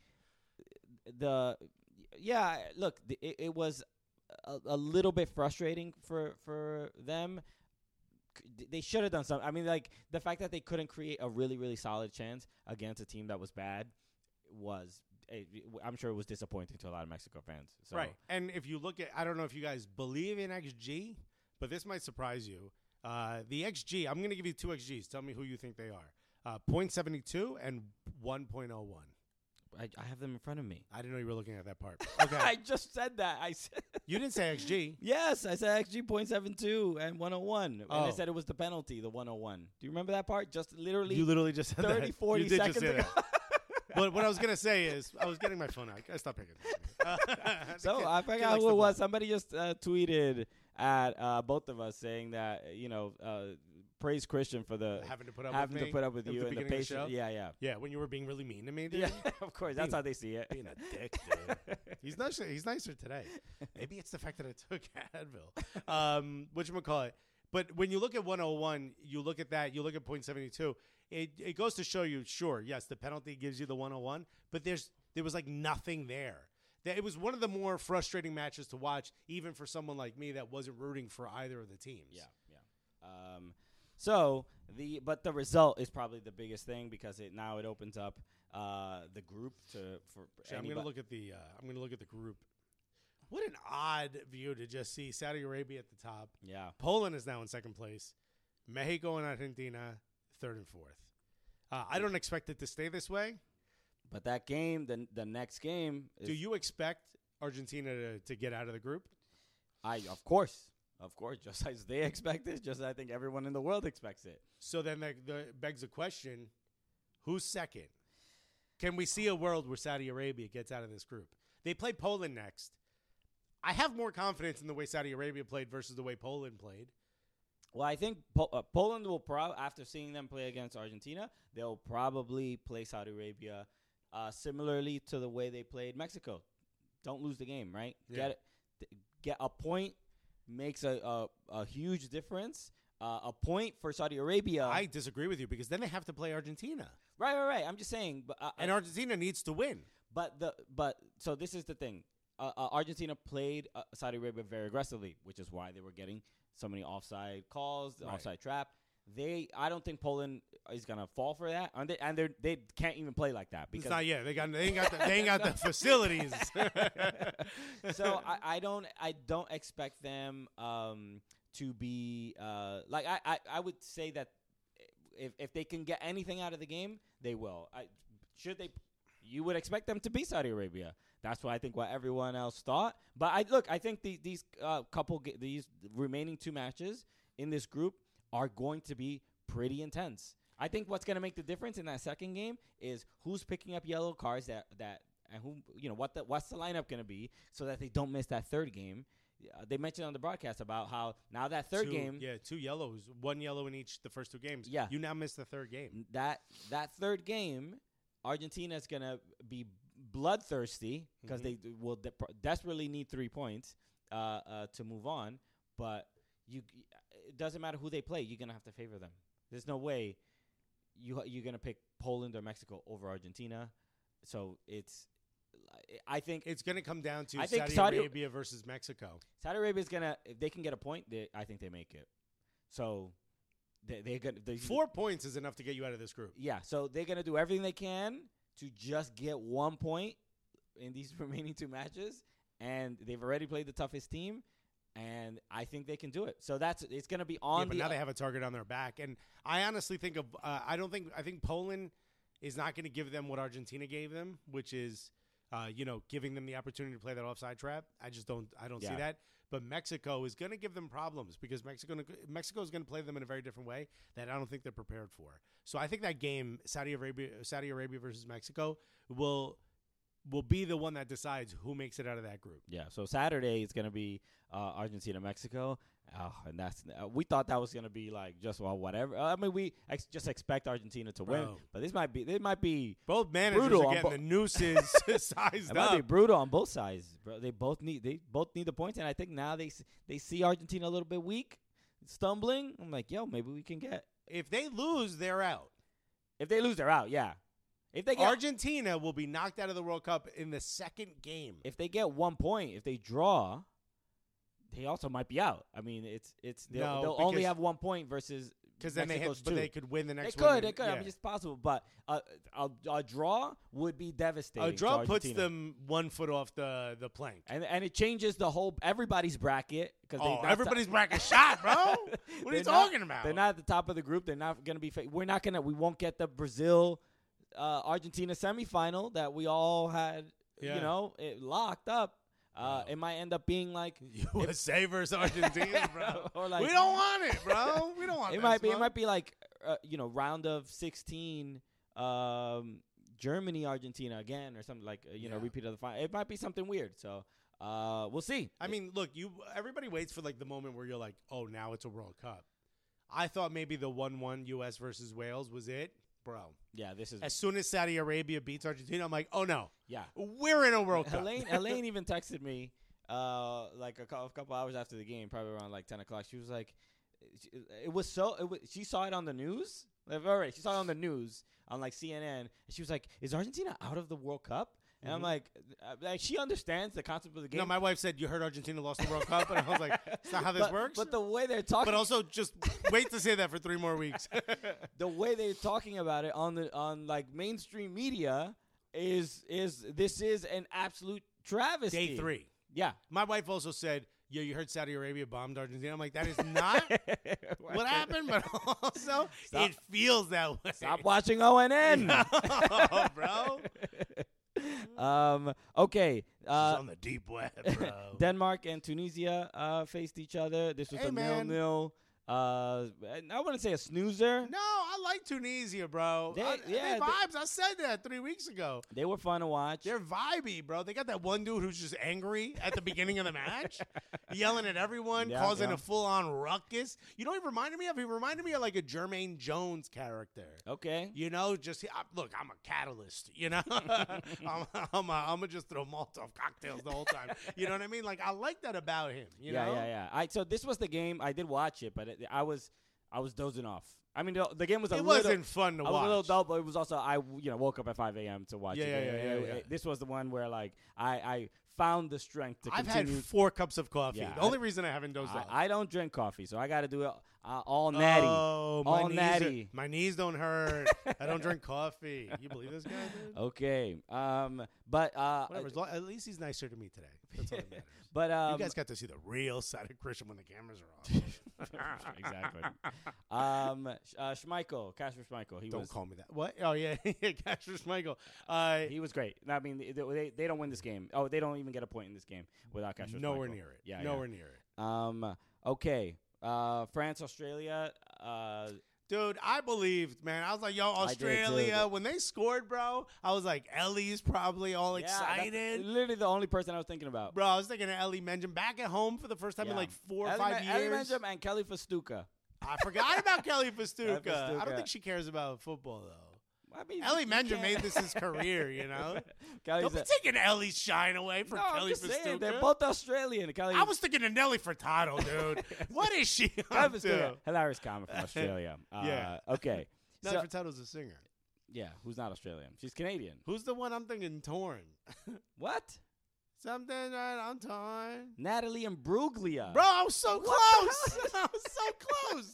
[SPEAKER 5] the yeah, look, the, it, it was a, a little bit frustrating for for them. C- They should have done something. I mean, like the fact that they couldn't create a really really solid chance against a team that was bad was. It, I'm sure it was disappointing to a lot of Mexico fans. So.
[SPEAKER 4] Right. And if you look at, I don't know if you guys believe in X G, but this might surprise you. Uh, the X G, I'm going to give you two X Gs. Tell me who you think they are. Uh, point seven two and one point oh one.
[SPEAKER 5] I, I have them in front of me.
[SPEAKER 4] I didn't know you were looking at that part. Okay.
[SPEAKER 5] I just said that. I said
[SPEAKER 4] You didn't say X G.
[SPEAKER 5] yes. I said X G point seven two and one oh one, and I
[SPEAKER 4] Oh.
[SPEAKER 5] said it was the penalty, the one oh one. Do you remember that part? Just literally
[SPEAKER 4] You literally just said
[SPEAKER 5] thirty,
[SPEAKER 4] that.
[SPEAKER 5] forty
[SPEAKER 4] you did
[SPEAKER 5] seconds
[SPEAKER 4] just say
[SPEAKER 5] ago.
[SPEAKER 4] that. But what I was gonna say is, I was getting my phone out. I stopped paying attention.
[SPEAKER 5] So
[SPEAKER 4] Kid-
[SPEAKER 5] I
[SPEAKER 4] kid
[SPEAKER 5] forgot
[SPEAKER 4] likes
[SPEAKER 5] who
[SPEAKER 4] the
[SPEAKER 5] it was.
[SPEAKER 4] ball.
[SPEAKER 5] Somebody just uh, tweeted at uh, both of us saying that you know uh, praise Christian for the
[SPEAKER 4] Having to put up
[SPEAKER 5] having
[SPEAKER 4] with
[SPEAKER 5] to
[SPEAKER 4] me
[SPEAKER 5] put up with
[SPEAKER 4] at
[SPEAKER 5] you
[SPEAKER 4] the
[SPEAKER 5] and the
[SPEAKER 4] beginning of the
[SPEAKER 5] patient.
[SPEAKER 4] show?
[SPEAKER 5] Yeah, yeah,
[SPEAKER 4] Yeah, when you were being really mean to me, dude.
[SPEAKER 5] yeah. Of course, that's
[SPEAKER 4] Being-
[SPEAKER 5] how they see it.
[SPEAKER 4] Being a dick, dude. he's nicer. He's nicer today. Maybe it's the fact that I took Advil. Um, whatchamacallit. But when you look at one oh one, you look at that, you look at point seven two, it, it goes to show you, sure, yes, the penalty gives you the one oh one, but there's there was like nothing there. That- It was one of the more frustrating matches to watch, even for someone like me that wasn't rooting for either of the teams.
[SPEAKER 5] Yeah, yeah. Um, so the but the result is probably the biggest thing because it now it opens up uh, the group to for.
[SPEAKER 4] Actually, I'm
[SPEAKER 5] anybo-
[SPEAKER 4] gonna look at the uh, I'm gonna look at the group. What an odd view to just see Saudi Arabia at the top.
[SPEAKER 5] Yeah,
[SPEAKER 4] Poland is now in second place. Mexico and Argentina third and fourth. Uh, I don't expect it to stay this way.
[SPEAKER 5] but that game, the the next game, is,
[SPEAKER 4] Do you expect Argentina to, to get out of the group?
[SPEAKER 5] I of course, of course, just as they expect it, just as I think everyone in the world expects it.
[SPEAKER 4] So then that the, begs the question, who's second? Can we see a world where Saudi Arabia gets out of this group? They play Poland next. I have more confidence in the way Saudi Arabia played versus the way Poland played.
[SPEAKER 5] Well, I think po- uh, Poland will probably, after seeing them play against Argentina, they'll probably play Saudi Arabia uh, similarly to the way they played Mexico. Don't lose the game, right?
[SPEAKER 4] Yeah.
[SPEAKER 5] Get it, th- get a point makes a a, a huge difference. Uh, a point for Saudi Arabia.
[SPEAKER 4] I disagree with you because then they have to play Argentina.
[SPEAKER 5] right, right, right. I'm just saying, but uh,
[SPEAKER 4] And Argentina needs to win.
[SPEAKER 5] But the but so this is the thing. Uh, uh, Argentina played uh, Saudi Arabia very aggressively, which is why they were getting so many offside calls, the
[SPEAKER 4] Right.
[SPEAKER 5] offside trap. They, I don't think Poland is gonna fall for that, and they and they they can't even play like that
[SPEAKER 4] It's
[SPEAKER 5] because.
[SPEAKER 4] not yet. They got. They ain't got. The, they ain't got the facilities.
[SPEAKER 5] So I, I don't I don't expect them um, to be uh, like I, I, I would say that if if they can get anything out of the game, they will. I, should they? You would expect them to beat Saudi Arabia. That's what I think. What everyone else thought. But I look. I think the, these uh, couple ga- these remaining two matches in this group are going to be pretty intense. I think what's going to make the difference in that second game is who's picking up yellow cards that that and who you know what the what's the lineup going to be so that they don't miss that third game. Uh, they mentioned on the broadcast about how now that third
[SPEAKER 4] Two-
[SPEAKER 5] game
[SPEAKER 4] Yeah, two yellows, one yellow in each the first two games.
[SPEAKER 5] Yeah.
[SPEAKER 4] You now missed the third game.
[SPEAKER 5] that that third game, Argentina is gonna be bloodthirsty because
[SPEAKER 4] Mhm.
[SPEAKER 5] they d- will de- desperately need three points uh, uh, to move on. But you, it doesn't matter who they play. You're gonna have to favor them. There's no way you you're gonna pick Poland or Mexico over Argentina. So it's, I think
[SPEAKER 4] It's going to come down to
[SPEAKER 5] I think
[SPEAKER 4] Saudi,
[SPEAKER 5] Saudi-
[SPEAKER 4] Arabia versus Mexico.
[SPEAKER 5] Saudi Arabia is gonna if they can get a point, they, I think they make it. So they, they're gonna they,
[SPEAKER 4] Four points is enough to get you out of this group.
[SPEAKER 5] Yeah, so they're gonna do everything they can to just get one point in these remaining two matches, and they've already played the toughest team, and I think they can do it. So that's it's gonna be on
[SPEAKER 4] yeah, but
[SPEAKER 5] the
[SPEAKER 4] now they have a target on their back, and I honestly think of. Uh, I don't think. I think Poland is not going to give them what Argentina gave them, which is, uh, you know, giving them the opportunity to play that offside trap. I just don't. I don't see
[SPEAKER 5] Yeah.
[SPEAKER 4] that. But Mexico is going to give them problems because Mexico Mexico is going to play them in a very different way that I don't think they're prepared for. So I think that game, Saudi Arabia, Saudi Arabia versus Mexico, will will be the one that decides who makes it out of that group.
[SPEAKER 5] yeah. So Saturday it's gonna be uh, Argentina Mexico, oh, and that's uh, we thought that was gonna be like just well whatever. Uh, I mean we ex- just expect Argentina to win,
[SPEAKER 4] Bro.
[SPEAKER 5] but this might be this might be
[SPEAKER 4] Both managers
[SPEAKER 5] Brutal
[SPEAKER 4] are
[SPEAKER 5] on
[SPEAKER 4] getting
[SPEAKER 5] bo-
[SPEAKER 4] the nooses sized
[SPEAKER 5] It might be
[SPEAKER 4] up.
[SPEAKER 5] brutal on both sides, bro. They both need they both need the points, and I think now they s- they see Argentina a little bit weak, stumbling. I'm like, yo, maybe we can get.
[SPEAKER 4] If they lose, they're out.
[SPEAKER 5] If they lose, they're out. Yeah. If they get
[SPEAKER 4] Argentina will be knocked out of the World Cup in the second game.
[SPEAKER 5] if they get one point, if they draw, they also might be out. I mean, it's it's they'll,
[SPEAKER 4] No,
[SPEAKER 5] they'll only
[SPEAKER 4] because-
[SPEAKER 5] have one point versus
[SPEAKER 4] Because then they
[SPEAKER 5] Mexico's
[SPEAKER 4] hit, but
[SPEAKER 5] two.
[SPEAKER 4] they could win the
[SPEAKER 5] They
[SPEAKER 4] next
[SPEAKER 5] could,
[SPEAKER 4] one.
[SPEAKER 5] they could. I
[SPEAKER 4] Yeah.
[SPEAKER 5] mean, it's possible, but a, a, a draw would be devastating.
[SPEAKER 4] A
[SPEAKER 5] to
[SPEAKER 4] draw puts
[SPEAKER 5] Argentina.
[SPEAKER 4] them one foot off the, the plank.
[SPEAKER 5] and and it changes the whole everybody's bracket because
[SPEAKER 4] Oh, everybody's bracket shot, bro. What are you talking about?
[SPEAKER 5] They're not at the top of the group. They're not going to be. Fa- we're not going to. We won't get the Brazil uh, Argentina semifinal that we all had,
[SPEAKER 4] Yeah.
[SPEAKER 5] you know, it locked up. Uh,
[SPEAKER 4] Wow.
[SPEAKER 5] It might end up being like
[SPEAKER 4] U S A versus Argentina, bro.
[SPEAKER 5] Or like-
[SPEAKER 4] we don't want it, bro. We don't want
[SPEAKER 5] it
[SPEAKER 4] that
[SPEAKER 5] might be. It
[SPEAKER 4] smoke.
[SPEAKER 5] might be like uh, you know, round of sixteen, um, Germany, Argentina again, or something like uh, you know,
[SPEAKER 4] Yeah.
[SPEAKER 5] repeat of the final. It might be something weird. So uh, we'll see.
[SPEAKER 4] I mean, look, you. Everybody waits for like the moment where you're like, oh, now it's a World Cup. I thought maybe the one one U S versus Wales was it, bro.
[SPEAKER 5] Yeah, this is
[SPEAKER 4] As soon as Saudi Arabia beats Argentina, I'm like, oh no,
[SPEAKER 5] yeah.
[SPEAKER 4] we're in a World Cup.
[SPEAKER 5] Elaine, Elaine even texted me uh, like a cou- a couple hours after the game, probably around like ten o'clock. She was like, it was so. It was, she saw it on the news. Like, all right, she saw it on the news on like C N N, and she was like, "Is Argentina out of the World Cup?" And I'm like, uh, like she understands the concept of the game.
[SPEAKER 4] No, my wife said you heard Argentina lost the World Cup, and I was like, "That's not how this
[SPEAKER 5] but,
[SPEAKER 4] works."
[SPEAKER 5] But the way they're talking,
[SPEAKER 4] But also, just wait to say that for three more weeks.
[SPEAKER 5] the way they're talking about it on the on like mainstream media is is this is an absolute travesty.
[SPEAKER 4] Day three.
[SPEAKER 5] Yeah.
[SPEAKER 4] My wife also said, "Yo, you heard Saudi Arabia bombed Argentina." I'm like, that is not what happened, but also
[SPEAKER 5] Stop.
[SPEAKER 4] it feels that way.
[SPEAKER 5] Stop watching O N N.
[SPEAKER 4] Oh, bro.
[SPEAKER 5] um. Okay.
[SPEAKER 4] She's
[SPEAKER 5] Uh,
[SPEAKER 4] on the deep web, bro.
[SPEAKER 5] Denmark and Tunisia uh, faced each other. This was
[SPEAKER 4] Hey,
[SPEAKER 5] a
[SPEAKER 4] man.
[SPEAKER 5] nil-nil. Uh, I wouldn't say a snoozer.
[SPEAKER 4] No, I like Tunisia, bro.
[SPEAKER 5] They-
[SPEAKER 4] I,
[SPEAKER 5] yeah,
[SPEAKER 4] they
[SPEAKER 5] they-
[SPEAKER 4] vibes. I said that three weeks ago.
[SPEAKER 5] They were fun to watch.
[SPEAKER 4] They're vibey, bro. They got that one dude who's just angry at the beginning of the match, yelling at everyone,
[SPEAKER 5] Yeah,
[SPEAKER 4] causing
[SPEAKER 5] yeah.
[SPEAKER 4] a full-on ruckus. You know what he reminded me of? He reminded me of like a Jermaine Jones character.
[SPEAKER 5] Okay.
[SPEAKER 4] You know, just I, look, I'm a catalyst. You know, I'm, I'm, a, I'm gonna just throw Molotov cocktails the whole time. You know what I mean? Like I like that about him. You
[SPEAKER 5] yeah,
[SPEAKER 4] know?
[SPEAKER 5] yeah, yeah. I so this was the game. I did watch it, but it, I was I was dozing off. I mean, the, the game was a
[SPEAKER 4] It
[SPEAKER 5] little.
[SPEAKER 4] wasn't fun to
[SPEAKER 5] I was
[SPEAKER 4] watch.
[SPEAKER 5] a little dull, but it was also I you know woke up at five a.m. to watch
[SPEAKER 4] Yeah,
[SPEAKER 5] it.
[SPEAKER 4] yeah,
[SPEAKER 5] It-
[SPEAKER 4] yeah,
[SPEAKER 5] it-
[SPEAKER 4] yeah,
[SPEAKER 5] it-
[SPEAKER 4] yeah.
[SPEAKER 5] This was the one where like I I found the strength to
[SPEAKER 4] I've
[SPEAKER 5] continue.
[SPEAKER 4] had four cups of coffee.
[SPEAKER 5] Yeah,
[SPEAKER 4] the
[SPEAKER 5] I-
[SPEAKER 4] only reason I haven't dozed off.
[SPEAKER 5] I, I don't drink coffee, so I got to do it uh, all natty.
[SPEAKER 4] Oh, my
[SPEAKER 5] all
[SPEAKER 4] knees
[SPEAKER 5] natty.
[SPEAKER 4] Are, my knees don't hurt. I don't drink coffee. You believe this guy, dude?
[SPEAKER 5] Okay. Um. But uh.
[SPEAKER 4] Whatever. as lo- At least he's nicer to me today. That's all that matters.
[SPEAKER 5] But um.
[SPEAKER 4] you guys got to see the real side of Christian when the cameras are off.
[SPEAKER 5] exactly. Um. Sh- Uh. Schmeichel, Kasper Schmeichel. He
[SPEAKER 4] Don't
[SPEAKER 5] was.
[SPEAKER 4] call me that. What? Oh yeah, yeah. Casper Schmeichel. Uh,
[SPEAKER 5] He was great. I mean, they, they they don't win this game. Oh, they don't even get a point in this game without Kasper
[SPEAKER 4] nowhere
[SPEAKER 5] Schmeichel.
[SPEAKER 4] near it.
[SPEAKER 5] Yeah.
[SPEAKER 4] nowhere near it.
[SPEAKER 5] yeah. Um. Okay. Uh. France, Australia. Uh.
[SPEAKER 4] Dude, I believed, man. I was like, yo,
[SPEAKER 5] I did, too.
[SPEAKER 4] Australia. When they scored, bro, I was like, Ellie's probably all
[SPEAKER 5] yeah, that's
[SPEAKER 4] excited.
[SPEAKER 5] literally the only person I was thinking about.
[SPEAKER 4] Bro, I was thinking of Ellie Menjum back at home for the first time in
[SPEAKER 5] Yeah.
[SPEAKER 4] like four or
[SPEAKER 5] Ellie
[SPEAKER 4] five
[SPEAKER 5] Ma- Ellie
[SPEAKER 4] years.
[SPEAKER 5] Menjum and Kelly Festuca.
[SPEAKER 4] I forgot about Kelly Festuca.
[SPEAKER 5] Festuca.
[SPEAKER 4] I don't think she cares about football, though.
[SPEAKER 5] I mean,
[SPEAKER 4] Ellie
[SPEAKER 5] you
[SPEAKER 4] Menjum
[SPEAKER 5] can't-
[SPEAKER 4] made this his career, you know?
[SPEAKER 5] Kelly's
[SPEAKER 4] Don't be
[SPEAKER 5] a-
[SPEAKER 4] taking Ellie's shine away from
[SPEAKER 5] no, I'm
[SPEAKER 4] Kelly
[SPEAKER 5] just saying,
[SPEAKER 4] Festuca.
[SPEAKER 5] they're both Australian. Kelly,
[SPEAKER 4] I was thinking of Nelly Furtado, dude. What is she
[SPEAKER 5] Kelly
[SPEAKER 4] up
[SPEAKER 5] Festuca,
[SPEAKER 4] to?
[SPEAKER 5] hilarious comment from Australia. Uh,
[SPEAKER 4] Yeah.
[SPEAKER 5] Okay.
[SPEAKER 4] Nelly
[SPEAKER 5] So-
[SPEAKER 4] Furtado's a singer.
[SPEAKER 5] yeah, who's not Australian? She's Canadian.
[SPEAKER 4] Who's the one I'm thinking torn?
[SPEAKER 5] What?
[SPEAKER 4] Something that I'm torn.
[SPEAKER 5] Natalie Imbruglia.
[SPEAKER 4] Bro, I was so
[SPEAKER 5] What
[SPEAKER 4] close. I was so close.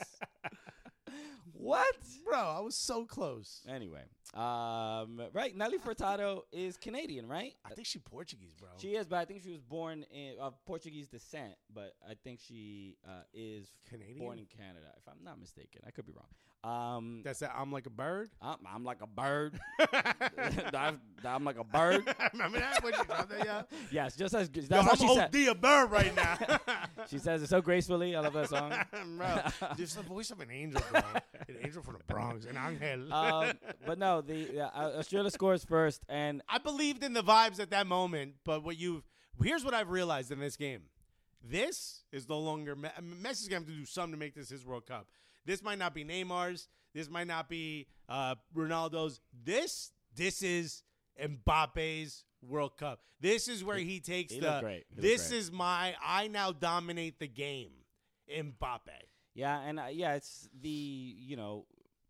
[SPEAKER 5] What?
[SPEAKER 4] Bro, I was so close.
[SPEAKER 5] Anyway, um, right. Nelly Furtado is Canadian, right?
[SPEAKER 4] I think she Portuguese, bro.
[SPEAKER 5] She is, but I think she was born in of Portuguese descent. But I think she uh, is
[SPEAKER 4] Canadian?
[SPEAKER 5] born in Canada, if I'm not mistaken. I could be wrong. Um,
[SPEAKER 4] That's that I'm like a bird.
[SPEAKER 5] I'm, I'm like a bird. I'm, I'm like a bird.
[SPEAKER 4] Remember that? When she dropped that, yeah?
[SPEAKER 5] Yes, just as that's
[SPEAKER 4] Yo,
[SPEAKER 5] how
[SPEAKER 4] I'm
[SPEAKER 5] she
[SPEAKER 4] O
[SPEAKER 5] said.
[SPEAKER 4] D a bird right now.
[SPEAKER 5] She says it so gracefully. I love that song.
[SPEAKER 4] Bro, there's the voice of an angel, bro. An angel from the Bronx, an angel.
[SPEAKER 5] um, but no, the uh, Australia scores first, and
[SPEAKER 4] I believed in the vibes at that moment, but what you here's what I've realized in this game. This is no longer Me- Messi's gonna have to do something to make this his World Cup. This might not be Neymar's. This might not be uh, Ronaldo's. This this is Mbappe's World Cup. This is where he takes
[SPEAKER 5] he
[SPEAKER 4] the.
[SPEAKER 5] looked great. He looked
[SPEAKER 4] This
[SPEAKER 5] great.
[SPEAKER 4] is my. I now dominate the game. Mbappe.
[SPEAKER 5] yeah, and uh, yeah, it's the you know,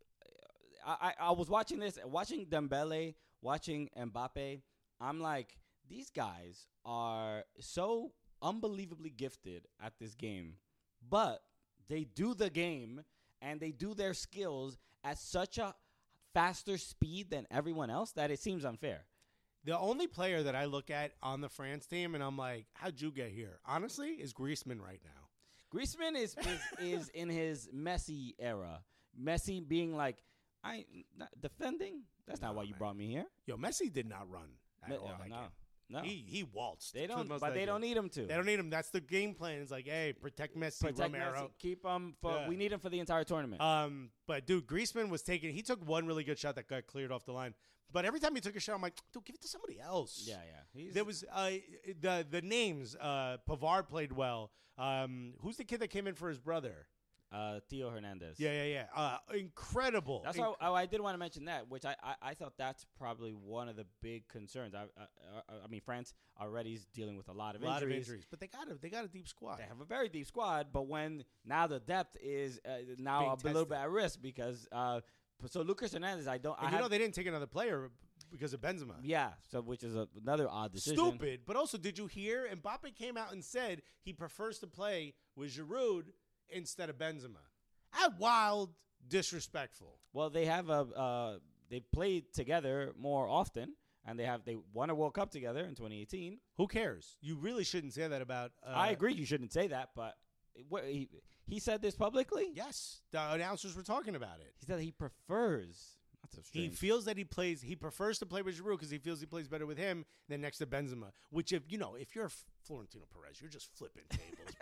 [SPEAKER 5] I, I I was watching this, watching Dembele, watching Mbappe. I'm like, these guys are so unbelievably gifted at this game, but they do the game and they do their skills at such a faster speed than everyone else that it seems unfair.
[SPEAKER 4] The only player that I look at on the France team and I'm like, how'd you get here? Honestly, is Griezmann right now.
[SPEAKER 5] Griezmann is, is is in his Messi era. Messi being like I ain't not defending. That's not
[SPEAKER 4] No,
[SPEAKER 5] why you
[SPEAKER 4] man.
[SPEAKER 5] brought me here.
[SPEAKER 4] Yo, Messi did not run at
[SPEAKER 5] No,
[SPEAKER 4] all that
[SPEAKER 5] no,
[SPEAKER 4] game.
[SPEAKER 5] no.
[SPEAKER 4] He he waltzed.
[SPEAKER 5] They
[SPEAKER 4] for the
[SPEAKER 5] don't,
[SPEAKER 4] most
[SPEAKER 5] but
[SPEAKER 4] of
[SPEAKER 5] they
[SPEAKER 4] that
[SPEAKER 5] don't
[SPEAKER 4] game.
[SPEAKER 5] need him to.
[SPEAKER 4] They don't need him. That's the game plan. It's like, hey, protect Messi,
[SPEAKER 5] Protect
[SPEAKER 4] Romero.
[SPEAKER 5] Messi, keep him for.
[SPEAKER 4] Yeah.
[SPEAKER 5] We need him for the entire tournament.
[SPEAKER 4] Um, but dude, Griezmann was taking. He took one really good shot that got cleared off the line. But every time he took a shot, I'm like, dude, give it to somebody else.
[SPEAKER 5] yeah, yeah. He's,
[SPEAKER 4] There was uh, the the names. Uh, Pavard played well. Um, who's the kid that came in for his brother?
[SPEAKER 5] uh, Theo Hernandez.
[SPEAKER 4] Yeah, yeah, yeah. Uh, incredible.
[SPEAKER 5] That's
[SPEAKER 4] Inc-
[SPEAKER 5] why oh, I did want to mention that, which I, I, I thought that's probably one of the big concerns. I I, I, I mean, France already is dealing with a lot of
[SPEAKER 4] a lot
[SPEAKER 5] injuries.
[SPEAKER 4] of injuries, but they got a they got a deep squad.
[SPEAKER 5] They have a very deep squad, but when now the depth is uh, now
[SPEAKER 4] Being
[SPEAKER 5] a little
[SPEAKER 4] tested.
[SPEAKER 5] bit at risk because uh, p- so Lucas Hernandez, I don't.
[SPEAKER 4] And
[SPEAKER 5] I
[SPEAKER 4] you
[SPEAKER 5] have,
[SPEAKER 4] know they didn't take another player because of Benzema.
[SPEAKER 5] yeah, so which is a, another odd decision.
[SPEAKER 4] Stupid. But also, did you hear? Mbappe came out and said he prefers to play with Giroud instead of Benzema. That wild, disrespectful.
[SPEAKER 5] Well, they have a uh, they played together more often, and they have they won a World Cup together in twenty eighteen.
[SPEAKER 4] Who cares? You really shouldn't say that about. Uh,
[SPEAKER 5] I agree, you shouldn't say that, but what, he he said this publicly.
[SPEAKER 4] Yes, the announcers were talking about it.
[SPEAKER 5] He said he prefers. That's a
[SPEAKER 4] He
[SPEAKER 5] strange.
[SPEAKER 4] feels that he plays. He prefers to play with Giroud because he feels he plays better with him than next to Benzema. Which, if you know, if you're F- Florentino Perez, you're just flipping tables,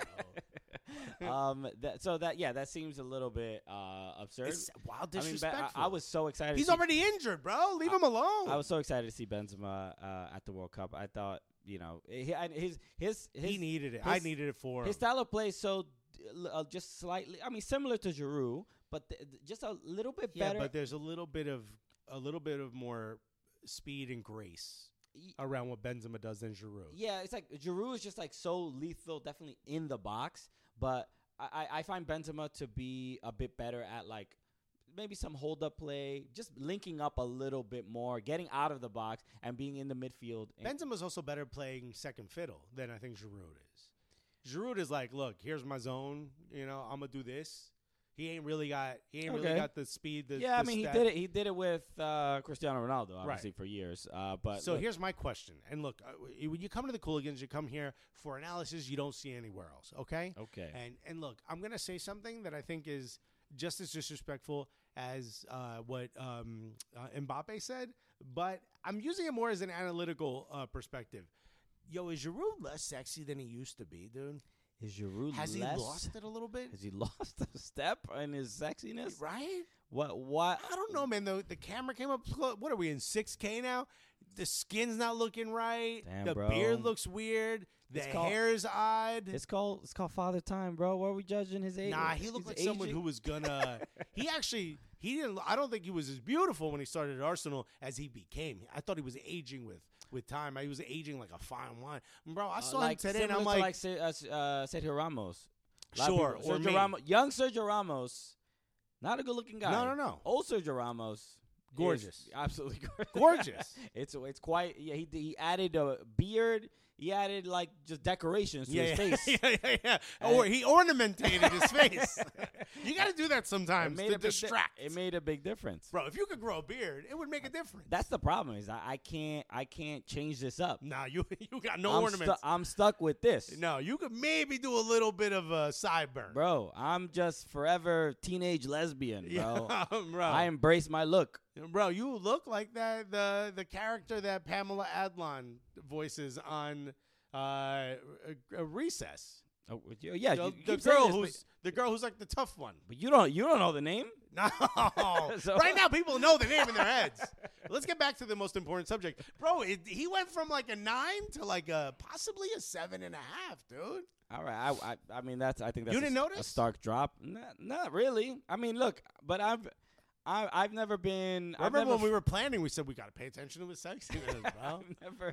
[SPEAKER 4] bro.
[SPEAKER 5] um. That, so that yeah, that seems a little bit uh absurd.
[SPEAKER 4] It's wild
[SPEAKER 5] I mean,
[SPEAKER 4] disrespectful.
[SPEAKER 5] but I, I was so excited.
[SPEAKER 4] He's
[SPEAKER 5] to see,
[SPEAKER 4] already injured, bro. Leave him alone.
[SPEAKER 5] I was so excited to see Benzema uh, at the World Cup. I thought, you know, he, and his his his
[SPEAKER 4] he needed it. I
[SPEAKER 5] his-
[SPEAKER 4] needed it for him.
[SPEAKER 5] his style of play is so uh, just slightly. I mean, similar to Giroud, but th- th- just a little bit
[SPEAKER 4] yeah,
[SPEAKER 5] better.
[SPEAKER 4] but there's a little bit of a little bit of more speed and grace
[SPEAKER 5] Y-
[SPEAKER 4] around what Benzema does than Giroud.
[SPEAKER 5] Yeah, it's like Giroud is just like so lethal, definitely in the box. But I, I I find Benzema to be a bit better at like maybe some hold up play, just linking up a little bit more, getting out of the box and being in the midfield. And
[SPEAKER 4] Benzema's also better playing second fiddle than I think Giroud is. Giroud is like, look, here's my zone. You know, I'm gonna do this. He ain't really got. He ain't really
[SPEAKER 5] Okay.
[SPEAKER 4] got the speed. The,
[SPEAKER 5] yeah, I
[SPEAKER 4] the
[SPEAKER 5] mean
[SPEAKER 4] stat-
[SPEAKER 5] he did it. He did it with uh, Cristiano Ronaldo, obviously for years. Uh, but
[SPEAKER 4] So
[SPEAKER 5] look,
[SPEAKER 4] here's my question. And look, uh, w- when you come to the Cooligans, you come here for analysis you don't see anywhere else. Okay.
[SPEAKER 5] okay,
[SPEAKER 4] And and look, I'm gonna say something that I think is just as disrespectful as uh, what um, uh, Mbappe said, but I'm using it more as an analytical uh, perspective. Yo, is Giroud less sexy than he used to be, dude?
[SPEAKER 5] is Giroud
[SPEAKER 4] Has
[SPEAKER 5] less?
[SPEAKER 4] he lost it a little bit?
[SPEAKER 5] Has he lost a step in his sexiness?
[SPEAKER 4] Right?
[SPEAKER 5] What? What?
[SPEAKER 4] I don't know, man. The, the camera came up close. What are we in six K now? The skin's not looking right.
[SPEAKER 5] Damn,
[SPEAKER 4] the
[SPEAKER 5] bro.
[SPEAKER 4] beard looks weird. The
[SPEAKER 5] It's called-
[SPEAKER 4] hair's odd.
[SPEAKER 5] It's called it's called Father Time, bro. Why are we judging his age?
[SPEAKER 4] Nah, he looked like
[SPEAKER 5] He's
[SPEAKER 4] someone
[SPEAKER 5] aging.
[SPEAKER 4] who was gonna. He actually, he didn't. I don't think he was as beautiful when he started at Arsenal as he became. I thought he was aging with with time. He was aging like a fine wine, bro. I
[SPEAKER 5] Uh,
[SPEAKER 4] saw
[SPEAKER 5] like,
[SPEAKER 4] him today, and
[SPEAKER 5] similar
[SPEAKER 4] I'm
[SPEAKER 5] to
[SPEAKER 4] like,
[SPEAKER 5] like Se- uh, S- uh, Sergio Ramos. A lot of
[SPEAKER 4] Sure,
[SPEAKER 5] people-
[SPEAKER 4] or
[SPEAKER 5] Sergio
[SPEAKER 4] me.
[SPEAKER 5] Ramos, young Sergio Ramos, not a good-looking guy.
[SPEAKER 4] No, no, no.
[SPEAKER 5] Old Sergio Ramos, is
[SPEAKER 4] Gorgeous.
[SPEAKER 5] absolutely gorgeous.
[SPEAKER 4] gorgeous.
[SPEAKER 5] it's it's quite. Yeah, he he added a beard. He added like just decorations to
[SPEAKER 4] yeah,
[SPEAKER 5] his
[SPEAKER 4] yeah,
[SPEAKER 5] face.
[SPEAKER 4] yeah, yeah, yeah.
[SPEAKER 5] And-
[SPEAKER 4] Or he ornamented his face. You got to do that
[SPEAKER 5] It
[SPEAKER 4] sometimes
[SPEAKER 5] made
[SPEAKER 4] to
[SPEAKER 5] a big di-
[SPEAKER 4] distract.
[SPEAKER 5] it made a big difference.
[SPEAKER 4] Bro, if you could grow a beard, it would make a difference.
[SPEAKER 5] That's the problem. Is I, I can't I can't change this up.
[SPEAKER 4] Nah, you you got no
[SPEAKER 5] I'm,
[SPEAKER 4] ornaments.
[SPEAKER 5] stu- I'm stuck with this.
[SPEAKER 4] No, you could maybe do a little bit of a sideburn.
[SPEAKER 5] Bro, I'm just forever teenage lesbian, bro.
[SPEAKER 4] Yeah, bro.
[SPEAKER 5] I embrace my look.
[SPEAKER 4] Bro, you look like that the the character that Pamela Adlon voices on uh, uh, Recess.
[SPEAKER 5] Oh, you- yeah,
[SPEAKER 4] the
[SPEAKER 5] you,
[SPEAKER 4] the
[SPEAKER 5] keep saying
[SPEAKER 4] girl
[SPEAKER 5] this, but-
[SPEAKER 4] who's the girl who's like the tough one.
[SPEAKER 5] but you don't you don't know the name.
[SPEAKER 4] No,
[SPEAKER 5] So-
[SPEAKER 4] right now people know the name in their heads. Let's get back to the most important subject, bro. It, he went from like a nine to like a possibly a seven and a half, dude.
[SPEAKER 5] All right, I, I I mean that's I think that's
[SPEAKER 4] You
[SPEAKER 5] a,
[SPEAKER 4] didn't
[SPEAKER 5] s-
[SPEAKER 4] notice?
[SPEAKER 5] a stark drop. Not, not really. I mean, look, but I've I I've never been. I've
[SPEAKER 4] Remember
[SPEAKER 5] never
[SPEAKER 4] when we were planning, we said we got to pay attention to his sexiness, bro.
[SPEAKER 5] I've never.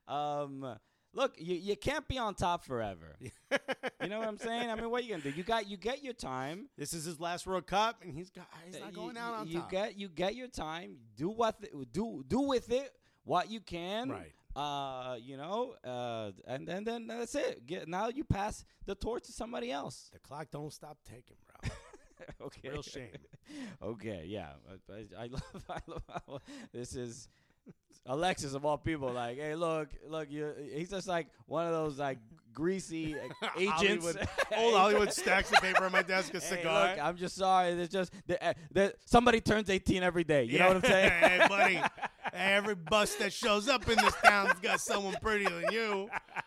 [SPEAKER 5] Um, look, you you can't be on top forever. You know what I'm saying? I mean, what are you gonna do? You got you get your time.
[SPEAKER 4] This is his last World Cup, and he's got he's
[SPEAKER 5] Uh,
[SPEAKER 4] not
[SPEAKER 5] you-
[SPEAKER 4] going out on
[SPEAKER 5] you
[SPEAKER 4] top.
[SPEAKER 5] get you get your time. Do what th- do do with it what you can.
[SPEAKER 4] Right.
[SPEAKER 5] Uh, you know. Uh, and then then that's it. Get now you pass the torch to somebody else.
[SPEAKER 4] The clock don't stop ticking, bro.
[SPEAKER 5] Okay.
[SPEAKER 4] Real shame.
[SPEAKER 5] Okay. Yeah. I, I, I love. I love. How this is. Alexis of all people, like, hey, look, look, you. He's just like one of those like greasy uh, agents.
[SPEAKER 4] Hollywood, old Hollywood stacks of paper on my desk, a
[SPEAKER 5] Hey,
[SPEAKER 4] cigar.
[SPEAKER 5] look, I'm just sorry. There's just there, uh, there, somebody turns eighteen every day. You know what I'm saying?
[SPEAKER 4] Hey, buddy. Hey, every bus that shows up in this town's got someone prettier than you.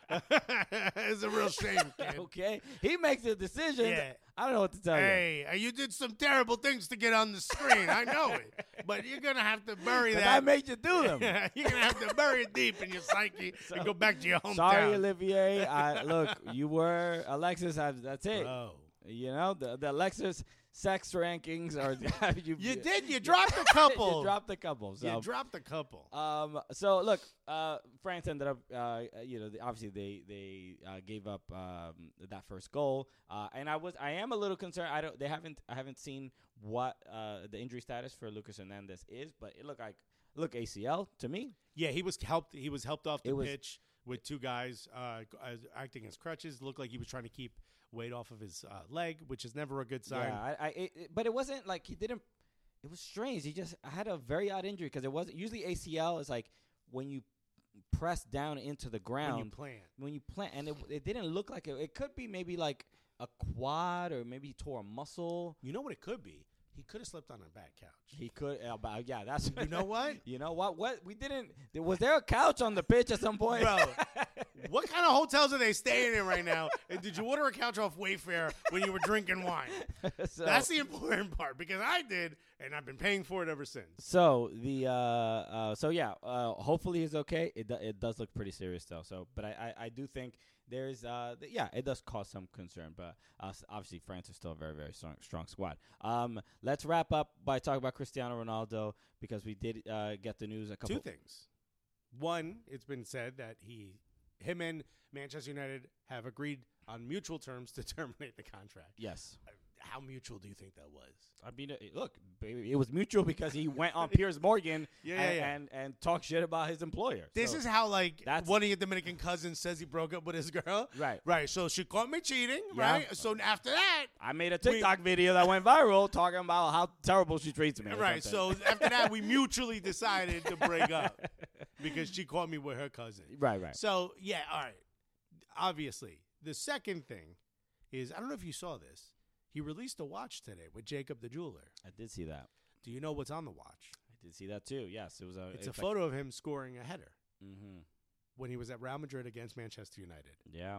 [SPEAKER 4] It's a real shame, kid.
[SPEAKER 5] Okay, he makes the decisions.
[SPEAKER 4] Yeah.
[SPEAKER 5] I don't know what to tell you.
[SPEAKER 4] Hey, uh, you did some terrible things to get on the screen. I know it. But you're going to have to bury
[SPEAKER 5] 'Cause
[SPEAKER 4] that.
[SPEAKER 5] I made you do them.
[SPEAKER 4] You're going to have to bury it deep in your psyche and go back to your hometown.
[SPEAKER 5] Sorry, Olivier. I, look, you were Alexis. I, that's it.
[SPEAKER 4] Bro.
[SPEAKER 5] You know the the Alexis sex rankings are. you,
[SPEAKER 4] You did. You dropped a couple.
[SPEAKER 5] you dropped a couple. So.
[SPEAKER 4] You dropped a couple.
[SPEAKER 5] Um. So look, uh, France ended up, uh, you know, the, obviously they they uh, gave up um, that first goal, uh, and I was I am a little concerned. I don't. They haven't. I haven't seen what uh, the injury status for Lucas Hernandez is, but it looked like look A C L to me.
[SPEAKER 4] Yeah, he was helped. He was helped off the
[SPEAKER 5] It was-
[SPEAKER 4] pitch with two guys uh, g- as acting as crutches. Looked like he was trying to keep weight off of his uh, leg, which is never a good sign.
[SPEAKER 5] Yeah, I, I it, it- but it wasn't like he didn't. It was strange. He just had a very odd injury because it wasn't usually A C L is like when you press down into the ground
[SPEAKER 4] When you plant.
[SPEAKER 5] when you plant, and it, it didn't look like it. It could be maybe like a quad or maybe he tore a muscle.
[SPEAKER 4] You know what it could be? He could have slept on a bad couch.
[SPEAKER 5] He could, uh, but yeah, that's.
[SPEAKER 4] You know what?
[SPEAKER 5] You know what? What we didn't. There, was there a couch on the pitch at some point,
[SPEAKER 4] Bro, what kind of hotels are they staying in right now? And did you order a couch off Wayfair when you were drinking wine?
[SPEAKER 5] so,
[SPEAKER 4] That's the important part because I did, and I've been paying for it ever since.
[SPEAKER 5] So the uh, uh so yeah, uh, hopefully he's okay. It do, it does look pretty serious though. So, but I I, I do think there's uh th- yeah, it does cause some concern. But uh, s- obviously France is still a very very strong strong squad. Um, let's wrap up by talking about Cristiano Ronaldo because we did uh get the news a couple.
[SPEAKER 4] Two things. One, it's been said that he, him and Manchester United have agreed on mutual terms to terminate the contract.
[SPEAKER 5] Yes.
[SPEAKER 4] How mutual do you think that was?
[SPEAKER 5] I mean, uh, look, baby, it was mutual because he went on Piers Morgan
[SPEAKER 4] Yeah,
[SPEAKER 5] and,
[SPEAKER 4] yeah, yeah.
[SPEAKER 5] and and talked shit about his employer.
[SPEAKER 4] This
[SPEAKER 5] So-
[SPEAKER 4] is how, like,
[SPEAKER 5] that's-
[SPEAKER 4] one of your Dominican cousins says he broke up with his girl.
[SPEAKER 5] Right.
[SPEAKER 4] Right. So she caught me cheating,
[SPEAKER 5] Yeah.
[SPEAKER 4] right? So after that,
[SPEAKER 5] I made a TikTok video that went viral talking about how terrible she treats me. or
[SPEAKER 4] right.
[SPEAKER 5] something.
[SPEAKER 4] So after that, we mutually decided to break up because she caught me with her cousin.
[SPEAKER 5] right, right.
[SPEAKER 4] So, yeah, all right. Obviously, the second thing is, I don't know if you saw this. He released a watch today with Jacob the jeweler.
[SPEAKER 5] I did see that.
[SPEAKER 4] Do you know what's on the watch?
[SPEAKER 5] I did see that too. Yes, it was a.
[SPEAKER 4] It's a photo of him scoring a header
[SPEAKER 5] Mm-hmm.
[SPEAKER 4] when he was at Real Madrid against Manchester United.
[SPEAKER 5] Yeah.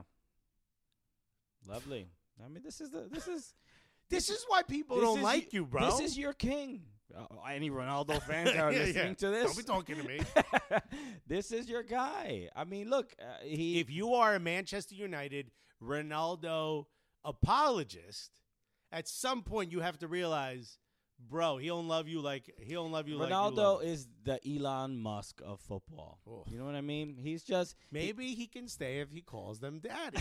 [SPEAKER 5] Lovely. I mean, this is the. This is.
[SPEAKER 4] This is why people
[SPEAKER 5] this
[SPEAKER 4] don't
[SPEAKER 5] is
[SPEAKER 4] like
[SPEAKER 5] y-
[SPEAKER 4] you, bro.
[SPEAKER 5] This is your king. Uh, any Ronaldo fans that are
[SPEAKER 4] Yeah,
[SPEAKER 5] listening
[SPEAKER 4] yeah.
[SPEAKER 5] to this?
[SPEAKER 4] Don't be talking to me.
[SPEAKER 5] This is your guy. I mean, look, uh, he.
[SPEAKER 4] If you are a Manchester United Ronaldo apologist, at some point you have to realize, bro, he don't love you like he don't love you like you love
[SPEAKER 5] Ronaldo
[SPEAKER 4] him.
[SPEAKER 5] is the Elon Musk of football.
[SPEAKER 4] Oh.
[SPEAKER 5] You know what I mean? He's just
[SPEAKER 4] Maybe he can stay if he calls them daddy.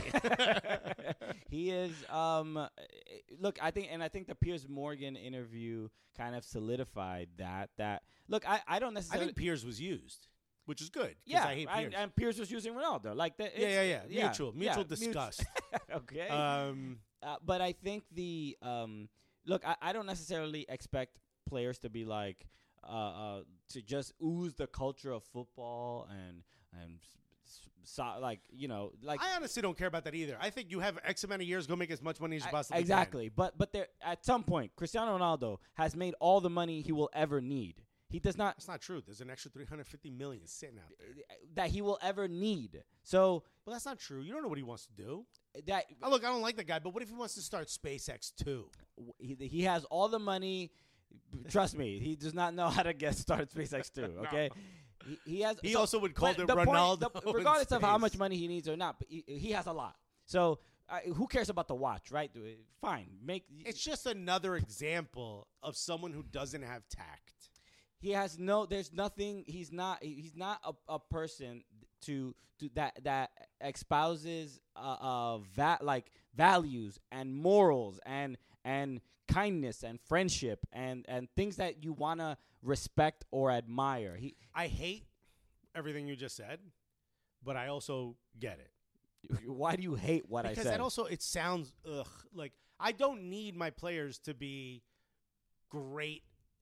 [SPEAKER 5] he is um uh, look, I think and I think the Piers Morgan interview kind of solidified that that look, I, I don't
[SPEAKER 4] I
[SPEAKER 5] necessarily
[SPEAKER 4] think Piers was used, which is good. 'cause
[SPEAKER 5] yeah,
[SPEAKER 4] I hate Piers.
[SPEAKER 5] and, and Piers was using Ronaldo like that.
[SPEAKER 4] yeah, yeah,
[SPEAKER 5] it's-
[SPEAKER 4] yeah, Mutual, mutual
[SPEAKER 5] yeah,
[SPEAKER 4] disgust.
[SPEAKER 5] okay.
[SPEAKER 4] um,
[SPEAKER 5] Uh, but I think the um, look, I, I don't necessarily expect players to be like uh, uh, to just ooze the culture of football and and s- s- so, like you know like
[SPEAKER 4] I honestly don't care about that either. I think you have X amount of years, go make as much money as you
[SPEAKER 5] I-
[SPEAKER 4] possibly
[SPEAKER 5] exactly. But but there at some point, Cristiano Ronaldo has made all the money he will ever need. He does not
[SPEAKER 4] That's not true. There's an extra three hundred fifty million sitting out there.
[SPEAKER 5] that he will ever need. So
[SPEAKER 4] Well, that's not true. You don't know what he wants to do.
[SPEAKER 5] that
[SPEAKER 4] Oh, look, I don't like the guy, but what if he wants to start SpaceX too?
[SPEAKER 5] he, he has all the money. Trust me, he does not know how to get started SpaceX too. Okay, he, he has.
[SPEAKER 4] He
[SPEAKER 5] so-
[SPEAKER 4] also would call
[SPEAKER 5] but
[SPEAKER 4] it
[SPEAKER 5] the point-
[SPEAKER 4] Ronaldo
[SPEAKER 5] the-
[SPEAKER 4] in
[SPEAKER 5] regardless of how
[SPEAKER 4] space.
[SPEAKER 5] much money he needs or not, but he, he has a lot. So uh, who cares about the watch, right? Uh, Fine, make.
[SPEAKER 4] It's just another example of someone who doesn't have tact.
[SPEAKER 5] He has no. There's nothing. He's not. He's not a, a person to to that that espouses uh, uh va- like values and morals and and kindness and friendship and and things that you wanna respect or admire. He.
[SPEAKER 4] I hate everything you just said, but I also get it.
[SPEAKER 5] Why do you hate what I
[SPEAKER 4] Because
[SPEAKER 5] said?
[SPEAKER 4] that also, it sounds, ugh, like I don't need my players to be great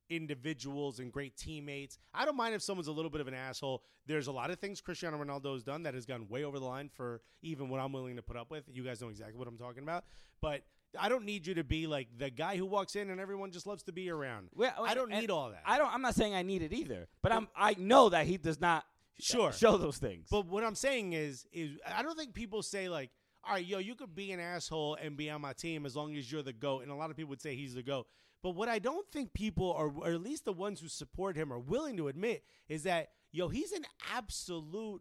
[SPEAKER 4] individuals and great teammates. I don't mind if someone's a little bit of an asshole. There's a lot of things Cristiano Ronaldo has done that has gone way over the line for even what I'm willing to put up with. You guys know exactly what I'm talking about. But I don't need you to be like the guy who walks in and everyone just loves to be around.
[SPEAKER 5] Well,
[SPEAKER 4] I don't
[SPEAKER 5] and
[SPEAKER 4] need all that.
[SPEAKER 5] I don't. I'm not saying I need it either, but I'm. I know that he does not.
[SPEAKER 4] Sure.
[SPEAKER 5] Show those things.
[SPEAKER 4] But what I'm saying is, is I don't think people say like, all right, yo, you could be an asshole and be on my team as long as you're the GOAT. And a lot of people would say he's the GOAT. But what I don't think people are, or at least the ones who support him, are willing to admit is that, yo, he's an absolute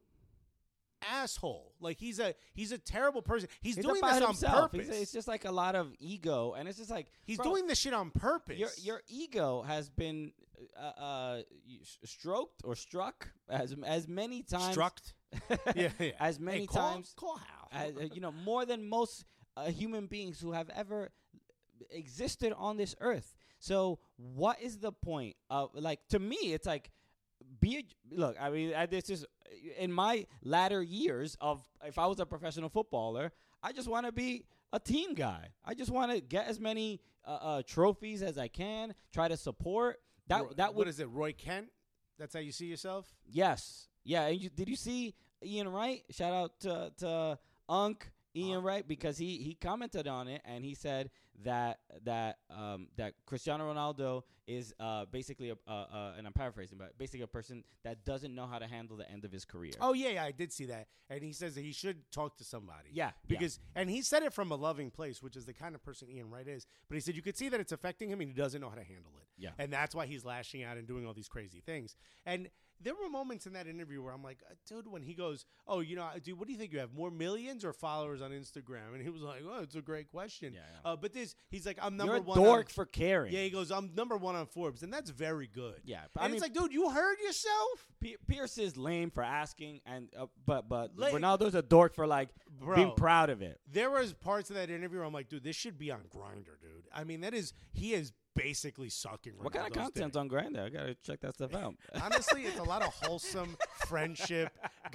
[SPEAKER 4] asshole. Like he's a he's a terrible person. He's,
[SPEAKER 5] He's
[SPEAKER 4] doing
[SPEAKER 5] about
[SPEAKER 4] this
[SPEAKER 5] himself.
[SPEAKER 4] on purpose.
[SPEAKER 5] He's, it's just like a lot of ego, and it's just like
[SPEAKER 4] he's
[SPEAKER 5] bro,
[SPEAKER 4] doing this shit on purpose.
[SPEAKER 5] Your your ego has been uh, uh stroked or struck as as many times.
[SPEAKER 4] Struck. yeah, yeah.
[SPEAKER 5] As many
[SPEAKER 4] hey, call,
[SPEAKER 5] times.
[SPEAKER 4] Call how?
[SPEAKER 5] As, uh, you know, more than most uh, human beings who have ever existed on this earth. So what is the point of, like, to me, it's like, be a, look, I mean, I, this is in my latter years of, if I was a professional footballer, I just want to be a team guy. I just want to get as many uh, uh, trophies as I can, try to support. That
[SPEAKER 4] Roy,
[SPEAKER 5] that would,
[SPEAKER 4] what is it, Roy Kent? That's how you see yourself?
[SPEAKER 5] Yes. Yeah, and you, did you see Ian Wright? Shout out to, to Unc Ian Wright, because he, he commented on it, and he said that that um, that Cristiano Ronaldo is uh, basically a, uh, uh, and I'm paraphrasing, but basically a person that doesn't know how to handle the end of his career.
[SPEAKER 4] Oh yeah, yeah, I did see that, and he says that he should talk to somebody.
[SPEAKER 5] Yeah,
[SPEAKER 4] because and he said it from a loving place, which is the kind of person Ian Wright is. But he said you could see that it's affecting him, and he doesn't know how to handle it.
[SPEAKER 5] Yeah,
[SPEAKER 4] and that's why he's lashing out and doing all these crazy things. And there were moments in that interview where I'm like, dude, when he goes, oh, you know, dude, what do you think you have, more millions or followers on Instagram? And he was like, oh, it's a great question.
[SPEAKER 5] Yeah, yeah.
[SPEAKER 4] Uh, but this, he's like, I'm number
[SPEAKER 5] You're a
[SPEAKER 4] one.
[SPEAKER 5] dork
[SPEAKER 4] on,
[SPEAKER 5] for caring.
[SPEAKER 4] Yeah, he goes, I'm number one on Forbes, and that's very good.
[SPEAKER 5] Yeah,
[SPEAKER 4] but
[SPEAKER 5] I
[SPEAKER 4] and
[SPEAKER 5] mean,
[SPEAKER 4] it's like, dude, you heard yourself.
[SPEAKER 5] P- Pierce is lame for asking, and uh, but but
[SPEAKER 4] Like-
[SPEAKER 5] Ronaldo's a dork for like
[SPEAKER 4] Bro.
[SPEAKER 5] being proud of it.
[SPEAKER 4] There was parts of that interview where I'm like, dude, this should be on Grindr, dude. I mean, that is, he is basically sucking.
[SPEAKER 5] What kind of
[SPEAKER 4] Ronaldo's
[SPEAKER 5] content's
[SPEAKER 4] dick.
[SPEAKER 5] on Grindr? I gotta check that stuff out.
[SPEAKER 4] Honestly, it's a lot of wholesome friendship.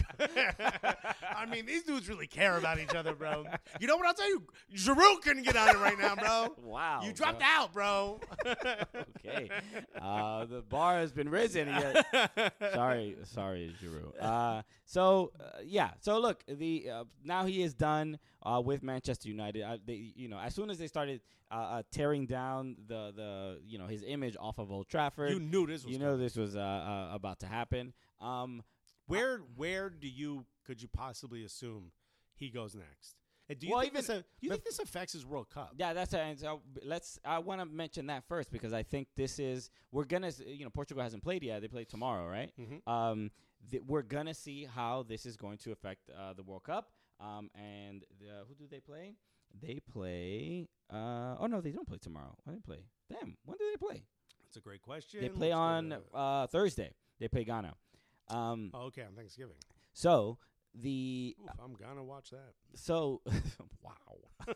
[SPEAKER 4] I mean, these dudes really care about each other, bro. You know what I'll tell you? Giroud couldn't get on it right now, bro.
[SPEAKER 5] Wow,
[SPEAKER 4] You dropped
[SPEAKER 5] bro.
[SPEAKER 4] out, bro.
[SPEAKER 5] Okay, uh, the bar has been risen. sorry, sorry, Giroud. Uh, so uh, yeah, so look, the uh, now he is done uh, with Manchester United. Uh, they, you know, as soon as they started uh, uh, tearing down the the you know his image off of Old Trafford,
[SPEAKER 4] You knew this was
[SPEAKER 5] you know
[SPEAKER 4] coming.
[SPEAKER 5] this was uh, uh, about to happen. Um,
[SPEAKER 4] Where where do you could you possibly assume he goes next? And do you
[SPEAKER 5] Well,
[SPEAKER 4] think
[SPEAKER 5] even
[SPEAKER 4] this, uh, do you
[SPEAKER 5] bef-
[SPEAKER 4] think this affects his World Cup?
[SPEAKER 5] Yeah, that's it. And so b- let's. I want to mention that first because I think this is we're gonna. s- You know, Portugal hasn't played yet. They play tomorrow, right?
[SPEAKER 4] Mhm.
[SPEAKER 5] Um, th- we're gonna see how this is going to affect uh, the World Cup. Um, and the, who do they play? They play. Uh, oh no, they don't play tomorrow. When do they play? Damn, when do they play?
[SPEAKER 4] That's a great question.
[SPEAKER 5] They play
[SPEAKER 4] Let's go
[SPEAKER 5] on
[SPEAKER 4] to-
[SPEAKER 5] uh, Thursday. They play Ghana. Um,
[SPEAKER 4] oh, okay, on Thanksgiving.
[SPEAKER 5] so the
[SPEAKER 4] Oof, I'm gonna watch that.
[SPEAKER 5] so wow.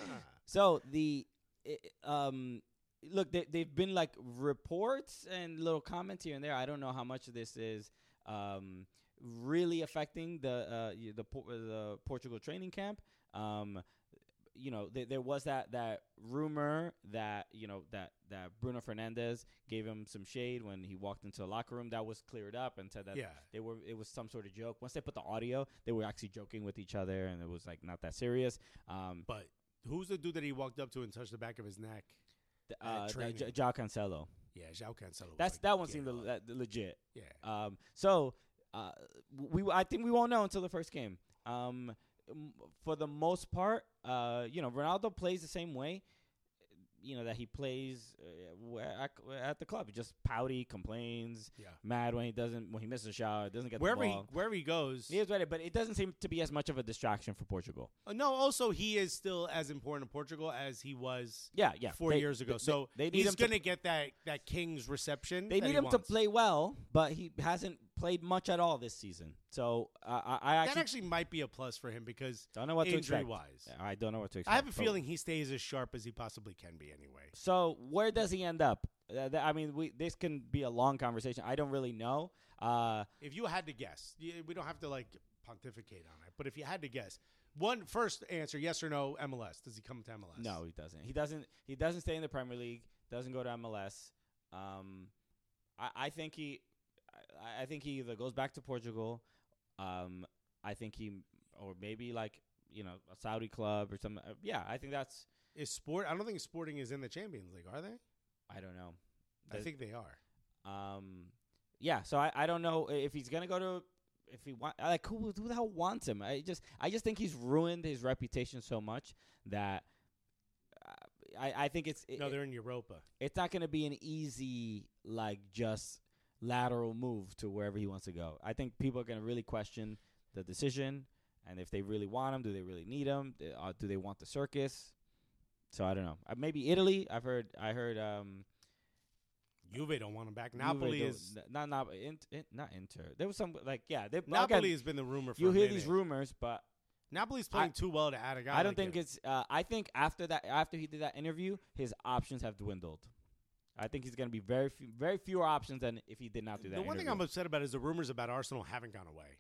[SPEAKER 5] So the i- um look, they they've been like reports and little comments here and there. I don't know how much of this is um really affecting the uh y- the Por- the Portugal training camp. Um you know, th- there was that, that rumor that, you know, that, that Bruno Fernandes gave him some shade when he walked into the locker room. That was cleared up and said that
[SPEAKER 4] Yeah.
[SPEAKER 5] they were it was some sort of joke. Once they put the audio, they were actually joking with each other, and it was like not that serious. Um,
[SPEAKER 4] But who's the dude that he walked up to and touched the back of his neck?
[SPEAKER 5] th-
[SPEAKER 4] at
[SPEAKER 5] uh, the
[SPEAKER 4] training.
[SPEAKER 5] J- Joao Cancelo.
[SPEAKER 4] Yeah, João Cancelo. was
[SPEAKER 5] That's
[SPEAKER 4] like,
[SPEAKER 5] that one
[SPEAKER 4] get
[SPEAKER 5] seemed
[SPEAKER 4] off.
[SPEAKER 5] le- le- legit.
[SPEAKER 4] Yeah.
[SPEAKER 5] Um, so uh, we I think we won't know until the first game. Um, m- for the most part, uh, you know, Ronaldo plays the same way. You know that he plays uh, w- at, at the club. He just pouty, complains,
[SPEAKER 4] Yeah.
[SPEAKER 5] mad when he doesn't when he misses a shot, doesn't get
[SPEAKER 4] Wherever
[SPEAKER 5] the
[SPEAKER 4] he
[SPEAKER 5] ball.
[SPEAKER 4] wherever he goes.
[SPEAKER 5] He is ready, but it doesn't seem to be as much of a distraction for Portugal.
[SPEAKER 4] Uh, no, also he is still as important to Portugal as he was
[SPEAKER 5] Yeah, yeah.
[SPEAKER 4] four
[SPEAKER 5] They-
[SPEAKER 4] years ago.
[SPEAKER 5] they-
[SPEAKER 4] so
[SPEAKER 5] they need
[SPEAKER 4] he's
[SPEAKER 5] him to-
[SPEAKER 4] gonna get that that king's reception.
[SPEAKER 5] They
[SPEAKER 4] that
[SPEAKER 5] need
[SPEAKER 4] he
[SPEAKER 5] him to
[SPEAKER 4] wants.
[SPEAKER 5] play well, but he hasn't played much at all this season. So uh, I, I
[SPEAKER 4] That
[SPEAKER 5] actually,
[SPEAKER 4] actually might be a plus for him because
[SPEAKER 5] don't know what to
[SPEAKER 4] injury
[SPEAKER 5] expect.
[SPEAKER 4] wise.
[SPEAKER 5] I don't know what to expect.
[SPEAKER 4] I have a
[SPEAKER 5] but-
[SPEAKER 4] feeling he stays as sharp as he possibly can be anyway.
[SPEAKER 5] So where does he end up? Uh, th- I mean, we this can be a long conversation. I don't really know. Uh,
[SPEAKER 4] If you had to guess, y- we don't have to like pontificate on it, but if you had to guess, one first answer, yes or no, M L S. Does he come to M L S?
[SPEAKER 5] no, he doesn't. He doesn't. He doesn't stay in the Premier League. Doesn't go to M L S. Um, I, I think he, I, I think he either goes back to Portugal. Um, I think he, or maybe like you know a Saudi club or something. Uh, yeah, I think that's.
[SPEAKER 4] Is sport? I don't think Sporting is in the Champions League, are they?
[SPEAKER 5] I don't know.
[SPEAKER 4] I
[SPEAKER 5] The-
[SPEAKER 4] think they are.
[SPEAKER 5] Um, yeah. So I, I don't know if he's gonna go to. If he want, like, who, who the hell wants him? I just, I just think he's ruined his reputation so much that uh, I, I think it's. It,
[SPEAKER 4] No, they're in Europa.
[SPEAKER 5] it's not going to be an easy, like, just lateral move to wherever he wants to go. I think people are going to really question the decision, and if they really want him, do they really need him? Do, uh, do they want the circus? So I don't know. Uh, maybe Italy. I've heard. I heard. Um,
[SPEAKER 4] Juve don't want him back.
[SPEAKER 5] Juve
[SPEAKER 4] Napoli
[SPEAKER 5] don't-
[SPEAKER 4] is.
[SPEAKER 5] n- not not in, in, not Inter. There was some like yeah. They,
[SPEAKER 4] Napoli
[SPEAKER 5] again,
[SPEAKER 4] has been the rumor for
[SPEAKER 5] you
[SPEAKER 4] a
[SPEAKER 5] hear
[SPEAKER 4] minute.
[SPEAKER 5] these rumors, but
[SPEAKER 4] Napoli's playing
[SPEAKER 5] I-
[SPEAKER 4] too well to add a guy.
[SPEAKER 5] I don't
[SPEAKER 4] like
[SPEAKER 5] think
[SPEAKER 4] him.
[SPEAKER 5] it's. Uh, I think after that, after he did that interview, his options have dwindled. I think he's going to be very few, very fewer options than if he did not do that.
[SPEAKER 4] The one thing
[SPEAKER 5] interview.
[SPEAKER 4] I'm upset about is the rumors about Arsenal haven't gone away.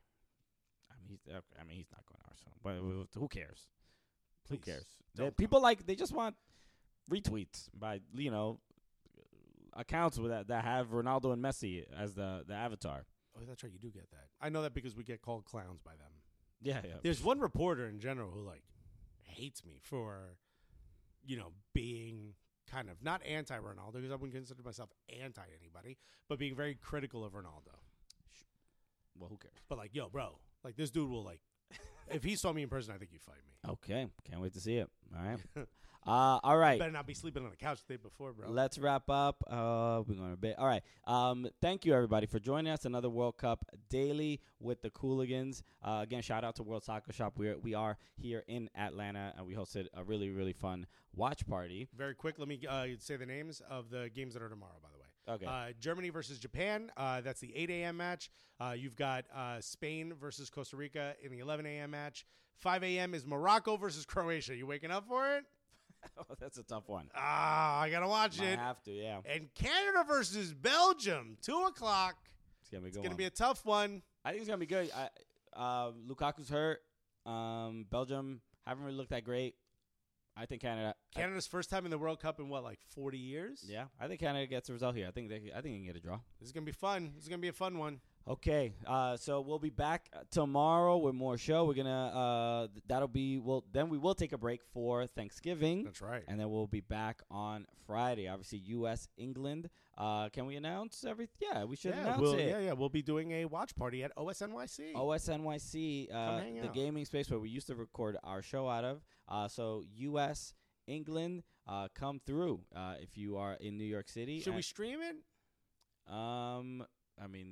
[SPEAKER 5] I mean, he's. I mean, he's not going to Arsenal. But who cares? Who
[SPEAKER 4] Please,
[SPEAKER 5] cares?
[SPEAKER 4] don't
[SPEAKER 5] They- people like they just want retweets by you know accounts with that that have Ronaldo and Messi as the the avatar.
[SPEAKER 4] Oh, that's right. You do get that. I know that because we get called clowns by them.
[SPEAKER 5] Yeah, yeah.
[SPEAKER 4] There's one reporter in general who like hates me for, you know, being kind of not anti-Ronaldo because I wouldn't consider myself anti anybody, but being very critical of Ronaldo.
[SPEAKER 5] Well, who cares?
[SPEAKER 4] But like, yo, bro, like this dude will like, if he saw me in person, I think he'd fight me.
[SPEAKER 5] Okay, can't wait to see it. All right. uh, all right.
[SPEAKER 4] Better not be sleeping on the couch the day before, bro.
[SPEAKER 5] Let's wrap up. Uh, we're going to bed. All right. Um, thank you, everybody, for joining us. Another World Cup Daily with the Cooligans. Uh, again, shout out to World Soccer Shop. We are, we are here in Atlanta, and we hosted a really, really fun watch party.
[SPEAKER 4] Very quick, let me uh, say the names of the games that are tomorrow, by the way.
[SPEAKER 5] Okay.
[SPEAKER 4] Uh, Germany versus Japan. Uh, that's the eight a.m. match. Uh, you've got uh, Spain versus Costa Rica in the eleven a.m. match. five a.m. is Morocco versus Croatia. You waking up for it?
[SPEAKER 5] oh, that's a tough one.
[SPEAKER 4] Ah, I got to watch
[SPEAKER 5] I
[SPEAKER 4] it.
[SPEAKER 5] have to, yeah.
[SPEAKER 4] And Canada versus Belgium, two o'clock.
[SPEAKER 5] It's going to be a
[SPEAKER 4] It's
[SPEAKER 5] good
[SPEAKER 4] going to
[SPEAKER 5] one.
[SPEAKER 4] be a tough one.
[SPEAKER 5] I think it's going to be good. I, uh, Lukaku's hurt. Um, Belgium haven't really looked that great. I think Canada. I-
[SPEAKER 4] Canada's first time in the World Cup in, what, like forty years?
[SPEAKER 5] yeah, I think Canada gets a result here. I think they. I think they can get a draw.
[SPEAKER 4] This is going to be fun. This is going to be a fun one.
[SPEAKER 5] Okay, uh, so we'll be back uh, tomorrow with more show. We're gonna uh, th- that'll be well. Then we will take a break for Thanksgiving.
[SPEAKER 4] That's right.
[SPEAKER 5] And then we'll be back on Friday. Obviously, U S England. Uh, can we announce everything? Yeah, we should
[SPEAKER 4] yeah,
[SPEAKER 5] announce
[SPEAKER 4] we'll,
[SPEAKER 5] it.
[SPEAKER 4] yeah, yeah. We'll be doing a watch party at O S N Y C.
[SPEAKER 5] O S N Y C, uh,
[SPEAKER 4] hang
[SPEAKER 5] the
[SPEAKER 4] out.
[SPEAKER 5] gaming space where we used to record our show out of. Uh, so U S England, uh, come through uh, if you are in New York City.
[SPEAKER 4] Should we
[SPEAKER 5] And-
[SPEAKER 4] stream it?
[SPEAKER 5] Um, I mean,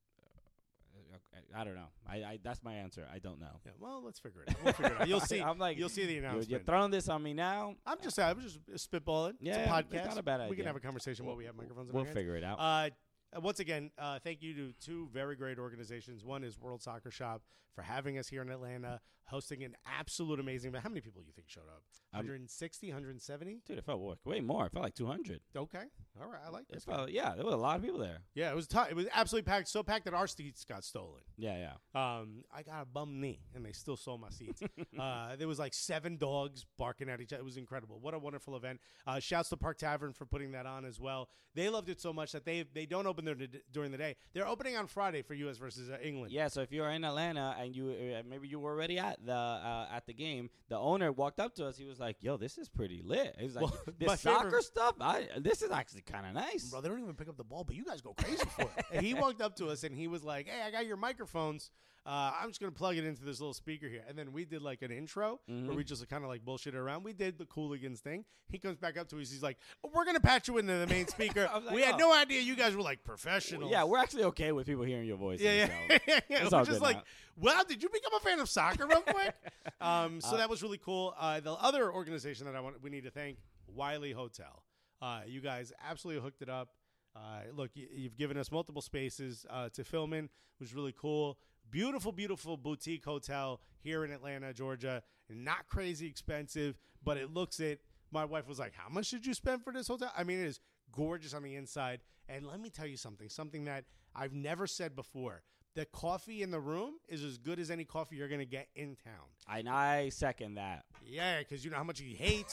[SPEAKER 5] uh, I, I don't know. I, I that's my answer. I don't know.
[SPEAKER 4] Yeah, well, let's figure it out. We'll figure it out. You'll see.
[SPEAKER 5] I'm like,
[SPEAKER 4] You'll see the
[SPEAKER 5] You're,
[SPEAKER 4] announcement.
[SPEAKER 5] you're throwing this on me now.
[SPEAKER 4] I'm just, I'm just spitballing.
[SPEAKER 5] Yeah,
[SPEAKER 4] it's a
[SPEAKER 5] yeah,
[SPEAKER 4] podcast.
[SPEAKER 5] it's not a bad
[SPEAKER 4] We
[SPEAKER 5] idea.
[SPEAKER 4] can have a conversation while we have microphones. in
[SPEAKER 5] We'll
[SPEAKER 4] our hands.
[SPEAKER 5] figure it out.
[SPEAKER 4] Uh, uh, once again, uh, thank you to two very great organizations. One is World Soccer Shop for having us here in Atlanta, hosting an absolute amazing event. How many people do you think showed up?
[SPEAKER 5] Um,
[SPEAKER 4] one sixty, one seventy?
[SPEAKER 5] Dude, it felt way, way more. It felt like two hundred.
[SPEAKER 4] Okay. All right. I like
[SPEAKER 5] It
[SPEAKER 4] this.
[SPEAKER 5] felt, yeah, there was a lot of people there.
[SPEAKER 4] Yeah, it was tough. It was absolutely packed. So packed that our seats got stolen.
[SPEAKER 5] Yeah, yeah.
[SPEAKER 4] Um, I got a bum knee, and they still sold my seats. uh, there was like seven dogs barking at each other. It was incredible. What a wonderful event. Uh, shouts to Park Tavern for putting that on as well. They loved it so much that they they don't open there during the day. They're opening on Friday for U S versus uh, England.
[SPEAKER 5] Yeah, so if you're in Atlanta and you uh, maybe you were already at the uh, at the game, the owner walked up to us. He was like, "Yo, this is pretty lit." He was like,
[SPEAKER 4] Well,
[SPEAKER 5] "This
[SPEAKER 4] my
[SPEAKER 5] soccer
[SPEAKER 4] favorite-
[SPEAKER 5] stuff, I this is actually kind of nice."
[SPEAKER 4] Bro, they don't even pick up the ball, but you guys go crazy for it. And he walked up to us and he was like, "Hey, I got your microphones. Uh, I'm just gonna plug it into this little speaker here." And then we did like an intro
[SPEAKER 5] Mm-hmm.
[SPEAKER 4] where we just kind of like bullshitted around. We did the Cooligans thing. He comes back up to us. He's like, "We're gonna patch you into the main speaker."
[SPEAKER 5] I was like,
[SPEAKER 4] we had
[SPEAKER 5] oh.
[SPEAKER 4] no idea you guys were like professionals.
[SPEAKER 5] Yeah, we're actually okay with people hearing your voice.
[SPEAKER 4] Yeah, yeah, yeah. yeah.
[SPEAKER 5] It's
[SPEAKER 4] We're
[SPEAKER 5] all
[SPEAKER 4] just
[SPEAKER 5] good
[SPEAKER 4] like,
[SPEAKER 5] now.
[SPEAKER 4] well, did you become a fan of soccer real quick? um, so that was really cool. Uh, the other organization that I want, we need to thank, Wiley Hotel. Uh, you guys absolutely hooked it up. Uh, look, y- you've given us multiple spaces uh, to film in, which was really cool. Beautiful, beautiful boutique hotel here in Atlanta, Georgia. Not crazy expensive, but it looks it. My wife was like, "How much did you spend for this hotel?" I mean, it is gorgeous on the inside. And let me tell you something, something that I've never said before. The coffee in the room is as good as any coffee you're going to get in town.
[SPEAKER 5] And I second that.
[SPEAKER 4] Yeah, because you know how much he hates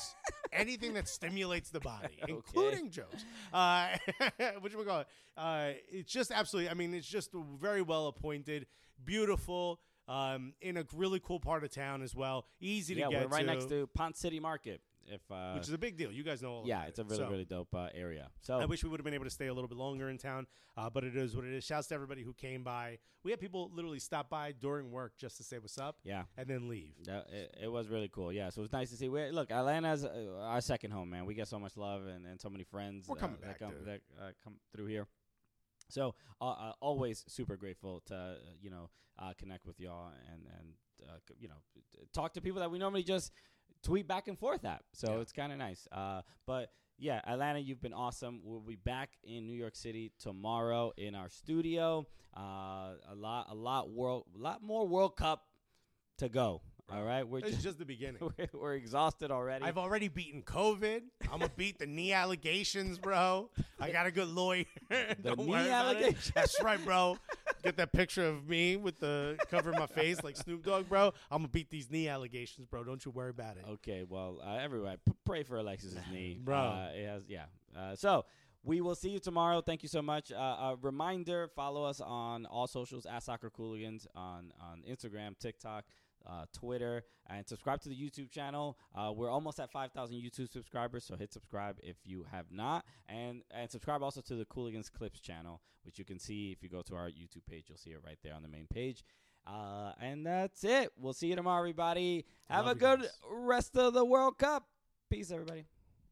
[SPEAKER 4] anything that stimulates the body, including jokes. Uh, which we call it. Uh, it's just absolutely. I mean, it's just very well appointed, beautiful, um, in a really cool part of town as well. Easy to
[SPEAKER 5] yeah,
[SPEAKER 4] get
[SPEAKER 5] we're right
[SPEAKER 4] to.
[SPEAKER 5] next to Ponce City Market. If uh,
[SPEAKER 4] which is a big deal. You guys know all
[SPEAKER 5] yeah,
[SPEAKER 4] about it.
[SPEAKER 5] it's a really,
[SPEAKER 4] So,
[SPEAKER 5] really dope uh, area. So
[SPEAKER 4] I wish we would have been able to stay a little bit longer in town, uh, but it is what it is. Shouts to everybody who came by. We had people literally stop by during work just to say what's up
[SPEAKER 5] yeah,
[SPEAKER 4] and then leave.
[SPEAKER 5] that, it, it was really cool. Yeah, so it was nice to see. we look, Atlanta's uh, our second home, man. We get so much love and, and so many friends
[SPEAKER 4] We're coming
[SPEAKER 5] uh,
[SPEAKER 4] back,
[SPEAKER 5] that come,
[SPEAKER 4] dude.
[SPEAKER 5] that uh, come through here. So uh, uh, always super grateful to uh, you know uh, connect with y'all and and uh, c- you know t- talk to people that we normally just tweet back and forth at. So
[SPEAKER 4] Yeah.
[SPEAKER 5] it's kind of nice. Uh, but yeah, Atlanta, you've been awesome. We'll be back in New York City tomorrow in our studio. Uh, a lot, a lot world, a lot more World Cup to go. All right, we're
[SPEAKER 4] It's
[SPEAKER 5] just,
[SPEAKER 4] just the beginning.
[SPEAKER 5] we're, we're exhausted already.
[SPEAKER 4] I've already beaten COVID. I'm going to beat the knee allegations, bro. I got a good lawyer. Don't
[SPEAKER 5] knee
[SPEAKER 4] worry about it.
[SPEAKER 5] allegations?
[SPEAKER 4] That's right, bro. Get that picture of me with the cover of my face like Snoop Dogg, bro. I'm going to beat these knee allegations, bro. Don't you worry about it.
[SPEAKER 5] Okay, well, uh, everyone, p- pray for Alexis's knee,
[SPEAKER 4] Bro.
[SPEAKER 5] Uh, it has, yeah. Uh, so we will see you tomorrow. Thank you so much. Uh, a reminder: follow us on all socials at Soccer Cooligans on on Instagram, TikTok, uh, Twitter, and subscribe to the YouTube channel. Uh, we're almost at five thousand YouTube subscribers, so hit subscribe if you have not, and and subscribe also to the Cooligans Clips channel, which you can see if you go to our YouTube page. You'll see it right there on the main page. Uh, and that's it. We'll see you tomorrow, everybody. Have
[SPEAKER 4] Love
[SPEAKER 5] a
[SPEAKER 4] you
[SPEAKER 5] good
[SPEAKER 4] guys.
[SPEAKER 5] rest of the World Cup. Peace, everybody.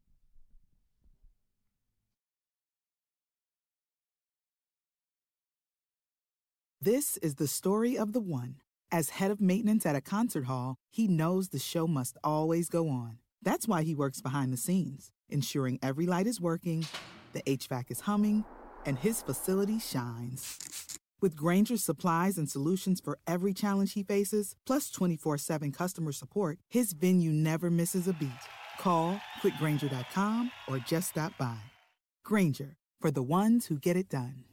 [SPEAKER 7] This is the story of the one. As head of maintenance at a concert hall, he knows the show must always go on. That's why he works behind the scenes, ensuring every light is working, the H V A C is humming, and his facility shines. With Granger's supplies and solutions for every challenge he faces, plus twenty-four seven customer support, his venue never misses a beat. Call quick granger dot com or just stop by. Granger, for the ones who get it done.